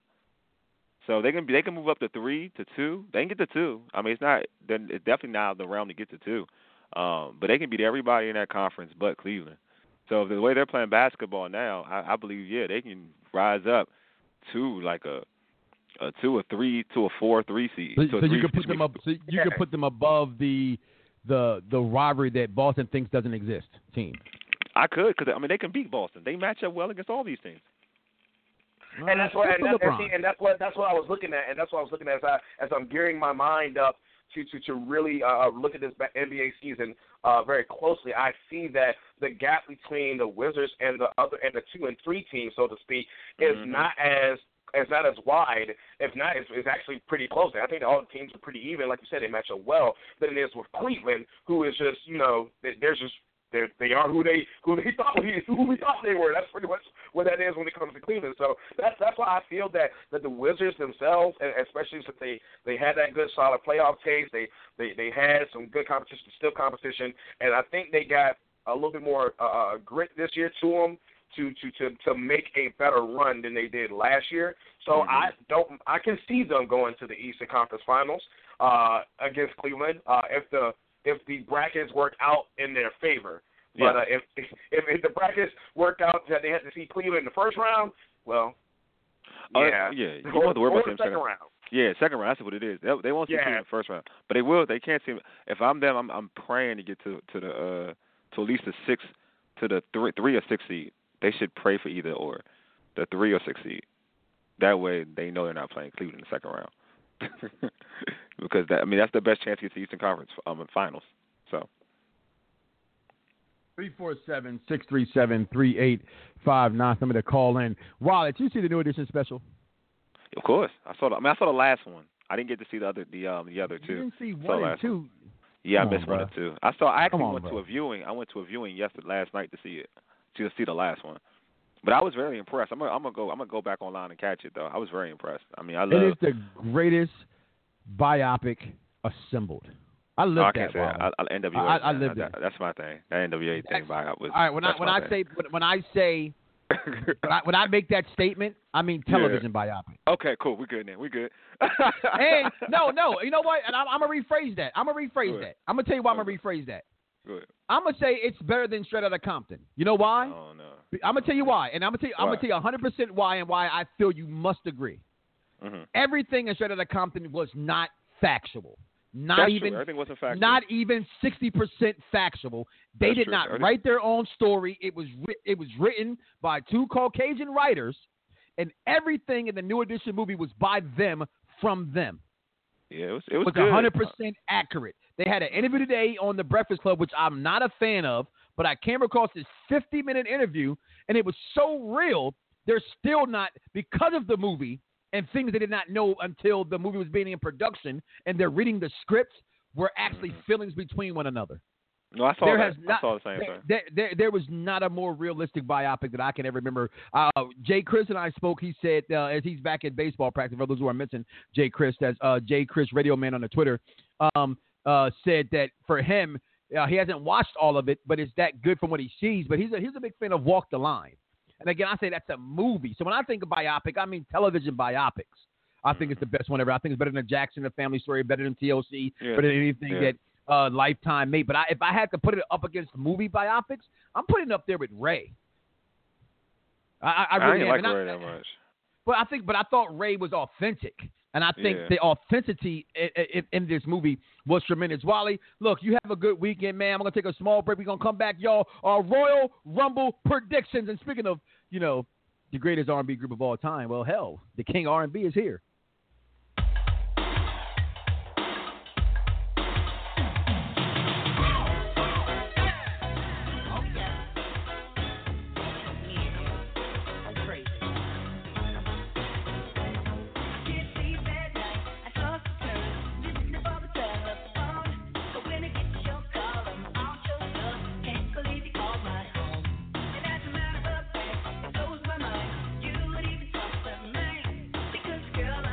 Speaker 4: So they can be, they can move up to three to two. They can get to two. I mean, it's not. Then it's definitely not out of the realm to get to two. Um, but they can beat everybody in that conference, but Cleveland. So the way they're playing basketball now, I, I believe yeah, they can rise up to like a. A two, a three, to a four, three seed.
Speaker 1: So,
Speaker 4: so
Speaker 1: so
Speaker 4: three,
Speaker 1: you could put them up. So you could put them above the the the rivalry that Boston thinks doesn't exist. Team.
Speaker 4: I could, because I mean they can beat Boston. They match up well against all these teams.
Speaker 2: And that's what and, that, and, see, and that's what that's what I was looking at, and that's what I was looking at as I as I'm gearing my mind up to to to really uh, look at this N B A season uh, very closely. I see that the gap between the Wizards and the other and the two and three teams, so to speak, is
Speaker 4: mm-hmm.
Speaker 2: not as It's not as wide. If not, it's, it's actually pretty close. I think all the teams are pretty even. Like you said, they match up well. Than it is with Cleveland, who is just, you know, they're just they're, they are who they who they thought who we thought they were. That's pretty much what that is when it comes to Cleveland. So that's that's why I feel that, that the Wizards themselves, and especially since they, they had that good solid playoff case, they, they they had some good competition, still competition, and I think they got a little bit more uh, grit this year to them. To, to, to, to make a better run than they did last year. So
Speaker 4: mm-hmm.
Speaker 2: I don't I can see them going to the Eastern Conference Finals uh, against Cleveland uh, if the if the brackets work out in their favor.
Speaker 4: Yeah.
Speaker 2: But uh, if, if if the brackets work out that they had to see Cleveland in the first round, well, yeah,
Speaker 4: uh, yeah, you
Speaker 2: or,
Speaker 4: want to worry about
Speaker 2: the
Speaker 4: them
Speaker 2: second
Speaker 4: second
Speaker 2: round.
Speaker 4: Yeah, second round. That's what it is. They, they won't see
Speaker 2: yeah.
Speaker 4: Cleveland in the first round, but they will. They can't see. If I'm them, I'm I'm praying to get to to the uh, to at least the six to the three three or six seed. They should pray for either or, the three or six seed. That way they know they're not playing Cleveland in the second round. Because, that, I mean, that's the best chance to get to the Eastern Conference um, finals. So.
Speaker 1: three four seven, six three seven, three eight five nine. Somebody to call in. Wallet, did you see the new edition special?
Speaker 4: Of course. I saw the, I mean, I saw the last one. I didn't get to see the other the um the other two.
Speaker 1: You didn't see
Speaker 4: saw
Speaker 1: one and two.
Speaker 4: One. Yeah,
Speaker 1: Come
Speaker 4: I missed
Speaker 1: on,
Speaker 4: one
Speaker 1: bro.
Speaker 4: and two. I saw. I actually
Speaker 1: on,
Speaker 4: went
Speaker 1: bro.
Speaker 4: to a viewing. I went to a viewing yesterday, last night, to see it, to see the last one. But I was very impressed. I'm gonna, I'm gonna go. I'm gonna go back online and catch it though. I was very impressed. I mean, I love.
Speaker 1: It is the greatest biopic assembled. I lived
Speaker 4: No, I
Speaker 1: that.
Speaker 4: can't say that. I, I, N W A.
Speaker 1: I, I
Speaker 4: man,
Speaker 1: lived
Speaker 4: that,
Speaker 1: that.
Speaker 4: That's my thing. That N W A thing by was.
Speaker 1: All right, when I when I say when, when I say when I when I make that statement, I mean television yeah. biopic.
Speaker 4: Okay, cool. We good now. We good.
Speaker 1: And no, no, you know what? And I'm, I'm gonna rephrase that. I'm gonna rephrase that. I'm gonna tell you why I'm gonna rephrase that.
Speaker 4: Good.
Speaker 1: I'm gonna say it's better than Straight Outta Compton. You know why?
Speaker 4: Oh no.
Speaker 1: I'm gonna tell you why, and I'm gonna tell you,
Speaker 4: why?
Speaker 1: I'm gonna tell you one hundred percent why and why I feel you must agree.
Speaker 4: Mm-hmm.
Speaker 1: Everything in Straight Outta Compton was not factual. Not
Speaker 4: That's
Speaker 1: even,
Speaker 4: true. Everything wasn't factual.
Speaker 1: Not even sixty percent factual. They
Speaker 4: That's
Speaker 1: did
Speaker 4: true.
Speaker 1: not
Speaker 4: Everything.
Speaker 1: write their own story. It was it was written by two Caucasian writers, and everything in the New Edition movie was by them from them.
Speaker 4: Yeah, it was it was,
Speaker 1: was
Speaker 4: good.
Speaker 1: one hundred percent accurate. They had an interview today on The Breakfast Club, which I'm not a fan of, but I came across this fifty-minute interview, and it was so real. They're still not, because of the movie and things they did not know until the movie was being in production, and they're reading the script, were actually
Speaker 4: mm-hmm.
Speaker 1: feelings between one another.
Speaker 4: No, I saw
Speaker 1: there
Speaker 4: that.
Speaker 1: Has not,
Speaker 4: I saw the same
Speaker 1: there,
Speaker 4: thing.
Speaker 1: There, there, there was not a more realistic biopic that I can ever remember. Uh, Jay Chris and I spoke. He said, uh, as he's back at baseball practice, for those who are missing Jay Chris, as uh, Jay Chris Radio Man on the Twitter, um, uh, said that for him, uh, he hasn't watched all of it, but it's that good from what he sees. But he's a, he's a big fan of Walk the Line. And again, I say that's a movie. So when I think of biopic, I mean television biopics. I think it's the best one ever. I think it's better than Jackson, The Family Story, better than T L C,
Speaker 4: yeah.
Speaker 1: better than anything
Speaker 4: yeah.
Speaker 1: that uh, Lifetime made. But I, if I had to put it up against movie biopics, I'm putting it up there with Ray. I, I really
Speaker 4: I didn't
Speaker 1: am.
Speaker 4: like Ray
Speaker 1: I,
Speaker 4: that much.
Speaker 1: But I think, but I thought Ray was authentic, and I think
Speaker 4: yeah.
Speaker 1: the authenticity in, in, in this movie was tremendous. Wally, look, you have a good weekend, man. I'm gonna take a small break. We're gonna come back, y'all. Our Royal Rumble predictions. And speaking of, you know, the greatest R and B group of all time, well, hell, the King R and B is here.
Speaker 5: Girl,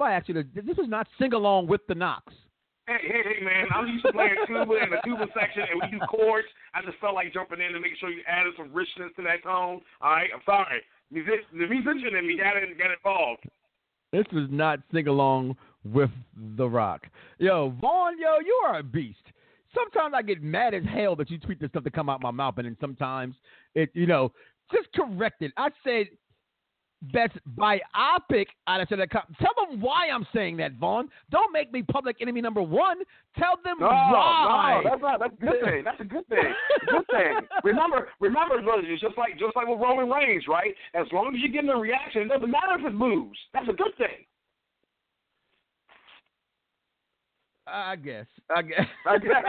Speaker 1: I ask you, to, this is not sing along with the Knox.
Speaker 2: Hey, hey, hey, man, I was used to playing tuba in the tuba section, and when you do chords, I just felt like jumping in and making sure you added some richness to that tone. All right, I'm sorry. Music, the musician in me got, in, got involved.
Speaker 1: This was not sing along with The Rock. Yo, Vaughn, yo, you are a beast. Sometimes I get mad as hell that you tweet this stuff to come out my mouth, and then sometimes it, you know, just correct it. I said that's biopic. I said that. Tell them why I'm saying that, Vaughn. Don't make me public enemy number one. Tell them
Speaker 2: no,
Speaker 1: why.
Speaker 2: No, that's not. That's a good thing. That's a good thing. Good thing. Remember, remember, brothers, it's just like just like with Roman Reigns, right? As long as you're getting a reaction, it doesn't matter if it moves. That's a good thing.
Speaker 1: I guess. I guess.
Speaker 2: I guess.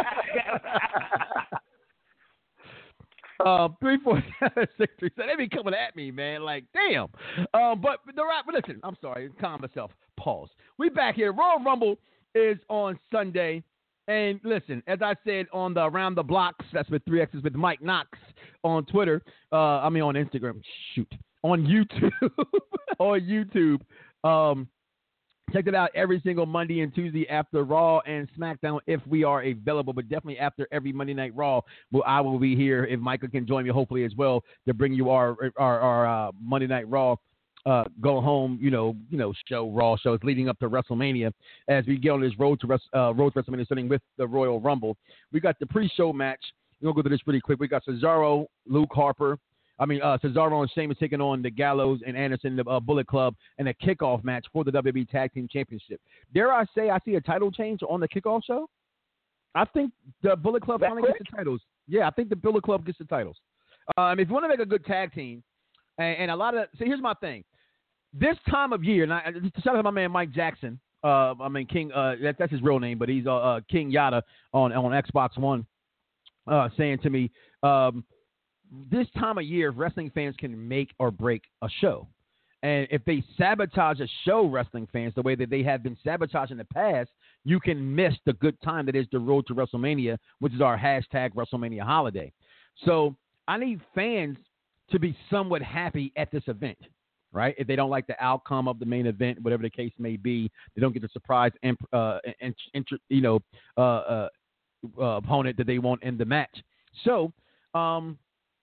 Speaker 1: Uh, three four seven six three seven. They be coming at me, man. Like, damn. Uh, but the right. But listen, I'm sorry. Calm myself. Pause. We back here. Royal Rumble is on Sunday, and listen, as I said on the Around the Blocks, that's with three X's with Mike Knox on Twitter. Uh, I mean on Instagram. Shoot, on YouTube. on YouTube. Um. Check it out every single Monday and Tuesday after Raw and SmackDown if we are available, but definitely after every Monday Night Raw. Well, I will be here if Michael can join me, hopefully as well, to bring you our our, our uh, Monday Night Raw uh, go home, you know, you know, show Raw shows leading up to WrestleMania as we get on this road to uh, road to WrestleMania, starting with the Royal Rumble. We got the pre-show match. We're gonna go through this pretty quick. We got Cesaro, Luke Harper. I mean, uh, Cesaro and Sheamus taking on the Gallows and Anderson, the uh, Bullet Club, and a kickoff match for the W W E Tag Team Championship. Dare I say I see a title change on the kickoff show? I think the Bullet Club
Speaker 2: that
Speaker 1: finally
Speaker 2: quick?
Speaker 1: gets the titles. Yeah, I think the Bullet Club gets the titles. Um, if you want to make a good tag team, and, and a lot of – see, here's my thing. This time of year – and I, shout out to my man Mike Jackson. Uh, I mean, King uh, – that, that's his real name, but he's uh, uh, King Yada on, on Xbox One uh, saying to me um, – this time of year, wrestling fans can make or break a show. And if they sabotage a show, wrestling fans, the way that they have been sabotaged in the past, you can miss the good time that is the road to WrestleMania, which is our hashtag WrestleMania holiday. So I need fans to be somewhat happy at this event, right? If they don't like the outcome of the main event, whatever the case may be, they don't get the surprise and, uh, and, and you know, uh, uh, uh, opponent that they want in the match. So, um,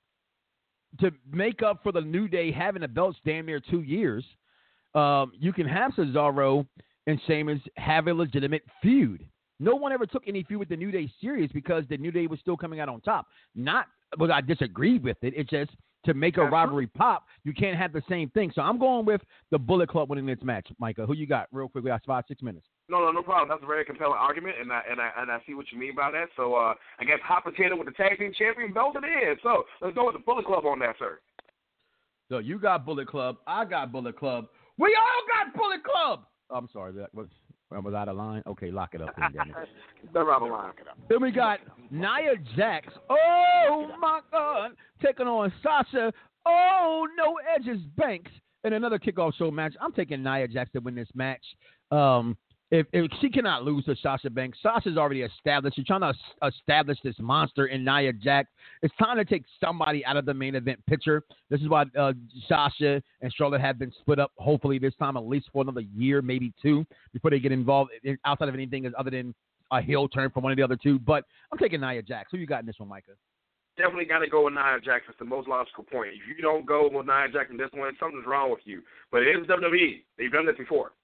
Speaker 1: to make up for the New Day having the belts damn near two years, um, you can have Cesaro and Sheamus have a legitimate feud. No one ever took any feud with the New Day serious because the New Day was still coming out on top. Not because I disagreed with it. It's just to make a rivalry pop, you can't have the same thing. So I'm going with the Bullet Club winning this match. Micah, who you got? Real quick, we got five, six minutes.
Speaker 2: No, no, no problem. That's a very compelling argument, and I and I and I see what you mean by that. So uh, I guess hot potato with the tag team champion belt it is. So let's go with the Bullet Club on that, sir.
Speaker 1: So you got Bullet Club, I got Bullet Club, we all got Bullet Club. Oh, I'm sorry, that was I was out of line. Okay, lock it up.
Speaker 2: Never out of line.
Speaker 1: Then we got Nia Jax. Oh my God, taking on Sasha. Oh no, Edge's Banks in another kickoff show match. I'm taking Nia Jax to win this match. Um. If, if she cannot lose to Sasha Banks, Sasha's already established. She's trying to establish this monster in Nia Jax. It's time to take somebody out of the main event picture. This is why uh, Sasha and Charlotte have been split up, hopefully this time at least for another year, maybe two, before they get involved in, outside of anything other than a heel turn from one of the other two. But I'm taking Nia Jax. Who you got in this one, Micah?
Speaker 2: Definitely got to go with Nia Jax. It's the most logical point. If you don't go with Nia Jax in this one, something's wrong with you. But it is W W E. They've done this before.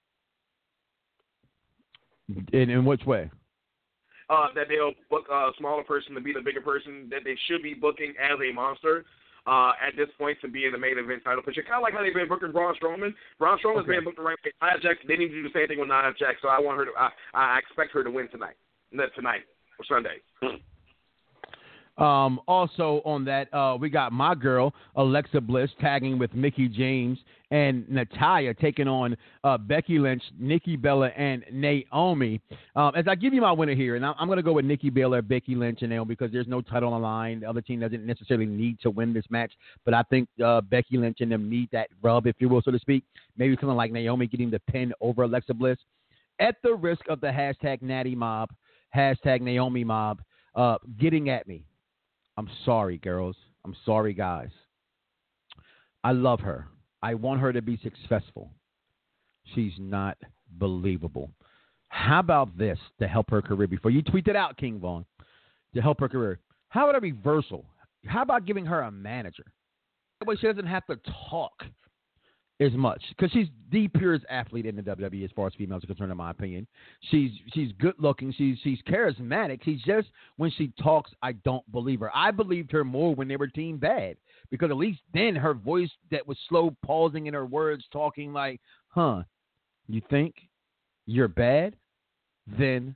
Speaker 1: In in which way?
Speaker 2: Uh, that they'll book a smaller person to be the bigger person that they should be booking as a monster uh, at this point to be in the main event title picture. Kind of like how they've been booking Braun Strowman. Braun Strowman's
Speaker 1: okay.
Speaker 2: been booked the right way. Nia Jax, they need to do the same thing with Nia Jax, so I want her to. I, I expect her to win tonight. Not tonight or Sunday.
Speaker 1: Um, also on that, uh, we got my girl, Alexa Bliss, tagging with Mickie James and Natalya, taking on uh, Becky Lynch, Nikki Bella, and Naomi. Um, as I give you my winner here, and I'm going to go with Nikki Bella, Becky Lynch, and Naomi because there's no title on the line. The other team doesn't necessarily need to win this match, but I think uh, Becky Lynch and them need that rub, if you will, so to speak. Maybe something like Naomi getting the pin over Alexa Bliss. At the risk of the hashtag Natty Mob, hashtag Naomi Mob, uh, getting at me. I'm sorry, girls. I'm sorry, guys. I love her. I want her to be successful. She's not unbelievable. How about this to help her career? Before you tweet it out, King Von, to help her career. How about a reversal? How about giving her a manager? That way she doesn't have to talk as much, because she's the purest athlete in the W W E as far as females are concerned, in my opinion. She's she's good looking. She's she's charismatic. She's just, when she talks, I don't believe her. I believed her more when they were Team Bad, because at least then her voice that was slow, pausing in her words, talking like, huh, you think you're bad? Then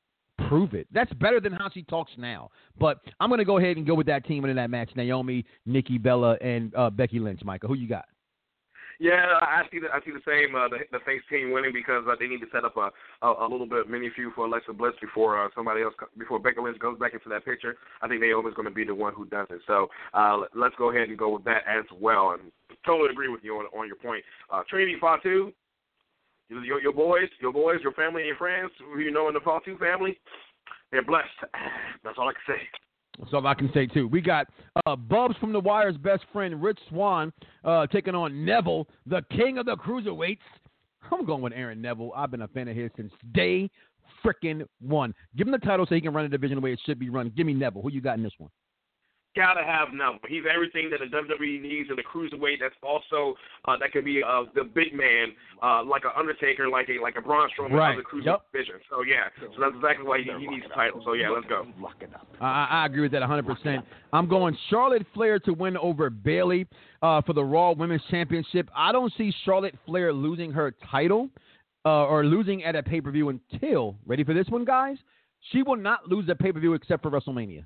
Speaker 1: prove it. That's better than how she talks now. But I'm going to go ahead and go with that team in that match. Naomi, Nikki Bella, and uh, Becky Lynch. Michael, who you got?
Speaker 2: Yeah, I see the I see the same. Uh, the, the face team winning because uh, they need to set up a, a a little bit of mini feud for Alexa Bliss before uh, somebody else before Becky Lynch goes back into that picture. I think Naomi's going to be the one who does it. So uh, let's go ahead and go with that as well. And totally agree with you on on your point. Uh, Trinity Fatu, your your boys, your boys, your family, and your friends who you know in the Fatu family, they're blessed. That's all I can say.
Speaker 1: That's all I can say, too. We got uh, Bubs from The Wire's best friend, Rich Swann, uh, taking on Neville, the king of the cruiserweights. I'm going with Aaron Neville. I've been a fan of his since day freaking one. Give him the title so he can run the division the way it should be run. Give me Neville. Who you got in this one?
Speaker 2: Gotta have Neville. He's everything that the W W E needs in the cruiserweight. That's also uh, that could be uh, the big man, uh, like an Undertaker, like a like a Braun Strowman
Speaker 1: right.
Speaker 2: of the cruiserweight
Speaker 1: yep.
Speaker 2: division. So yeah, so that's exactly why he, he needs the title. So yeah, let's go.
Speaker 1: I, I agree with that one hundred percent. I'm going Charlotte Flair to win over Bayley uh, for the Raw Women's Championship. I don't see Charlotte Flair losing her title uh, or losing at a pay-per-view until, ready for this one, guys? She will not lose a pay-per-view except for WrestleMania.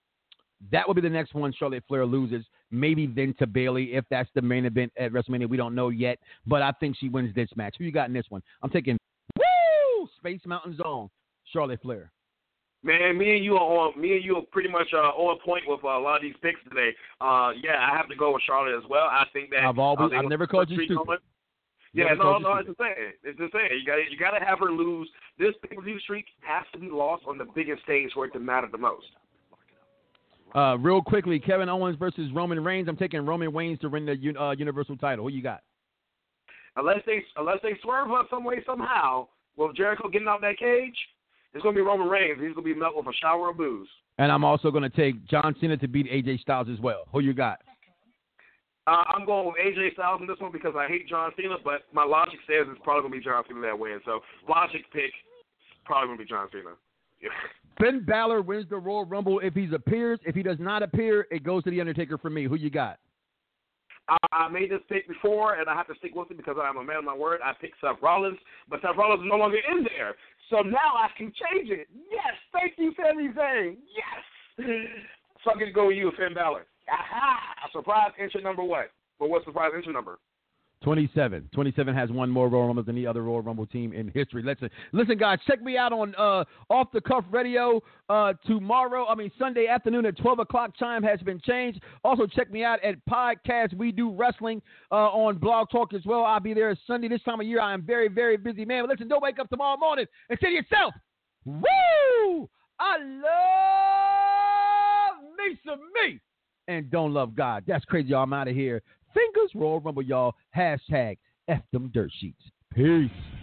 Speaker 1: That will be the next one Charlotte Flair loses, maybe then to Bayley if that's the main event at WrestleMania. We don't know yet, but I think she wins this match. Who you got in this one? I'm taking, woo, Space Mountain Zone, Charlotte Flair.
Speaker 2: Man, me and you are on. Me and you are pretty much uh, on point with uh, a lot of these picks today. Uh, yeah, I have to go with Charlotte as well. I think that
Speaker 1: I've always,
Speaker 2: uh,
Speaker 1: I've never called you stupid.
Speaker 2: Going. Yeah, no, no, it's the same. It's the same. You got you got to have her lose. This pay-per-view streak has to be lost on the biggest stage for it to matter the most.
Speaker 1: Uh, real quickly, Kevin Owens versus Roman Reigns. I'm taking Roman Reigns to win the uh, Universal title. Who you got?
Speaker 2: Unless they unless they swerve up some way somehow with Jericho getting out that cage, it's going to be Roman Reigns. He's going to be met with a shower of booze.
Speaker 1: And I'm also going to take John Cena to beat A J Styles as well. Who you got?
Speaker 2: Uh, I'm going with A J Styles in this one because I hate John Cena, but my logic says it's probably going to be John Cena that wins. So logic pick, probably going to be John Cena. Yeah.
Speaker 1: Finn Balor wins the Royal Rumble if he appears. If he does not appear, it goes to The Undertaker for me. Who you got?
Speaker 2: I, I made this pick before, and I have to stick with it because I'm a man of my word. I picked Seth Rollins, but Seth Rollins is no longer in there. So now I can change it. Yes, thank you, Sami Zayn. Yes. So I'm going to go with you, Finn Balor. Aha! Surprise entry number what? Well, what's surprise entry number?
Speaker 1: twenty-seven. twenty-seven has one more Royal Rumbles than any other Royal Rumble team in history. Listen, listen, guys, check me out on uh, Off the Cuff Radio uh, tomorrow. I mean, Sunday afternoon at twelve o'clock. Time has been changed. Also, check me out at Podcast We Do Wrestling uh, on Blog Talk as well. I'll be there Sunday. This time of year, I am very, very busy, man. But listen, don't wake up tomorrow morning and say to yourself, woo, I love me some me and don't love God. That's crazy, y'all. I'm out of here. Fingers Royal Rumble, y'all. Hashtag F them dirt sheets. Peace.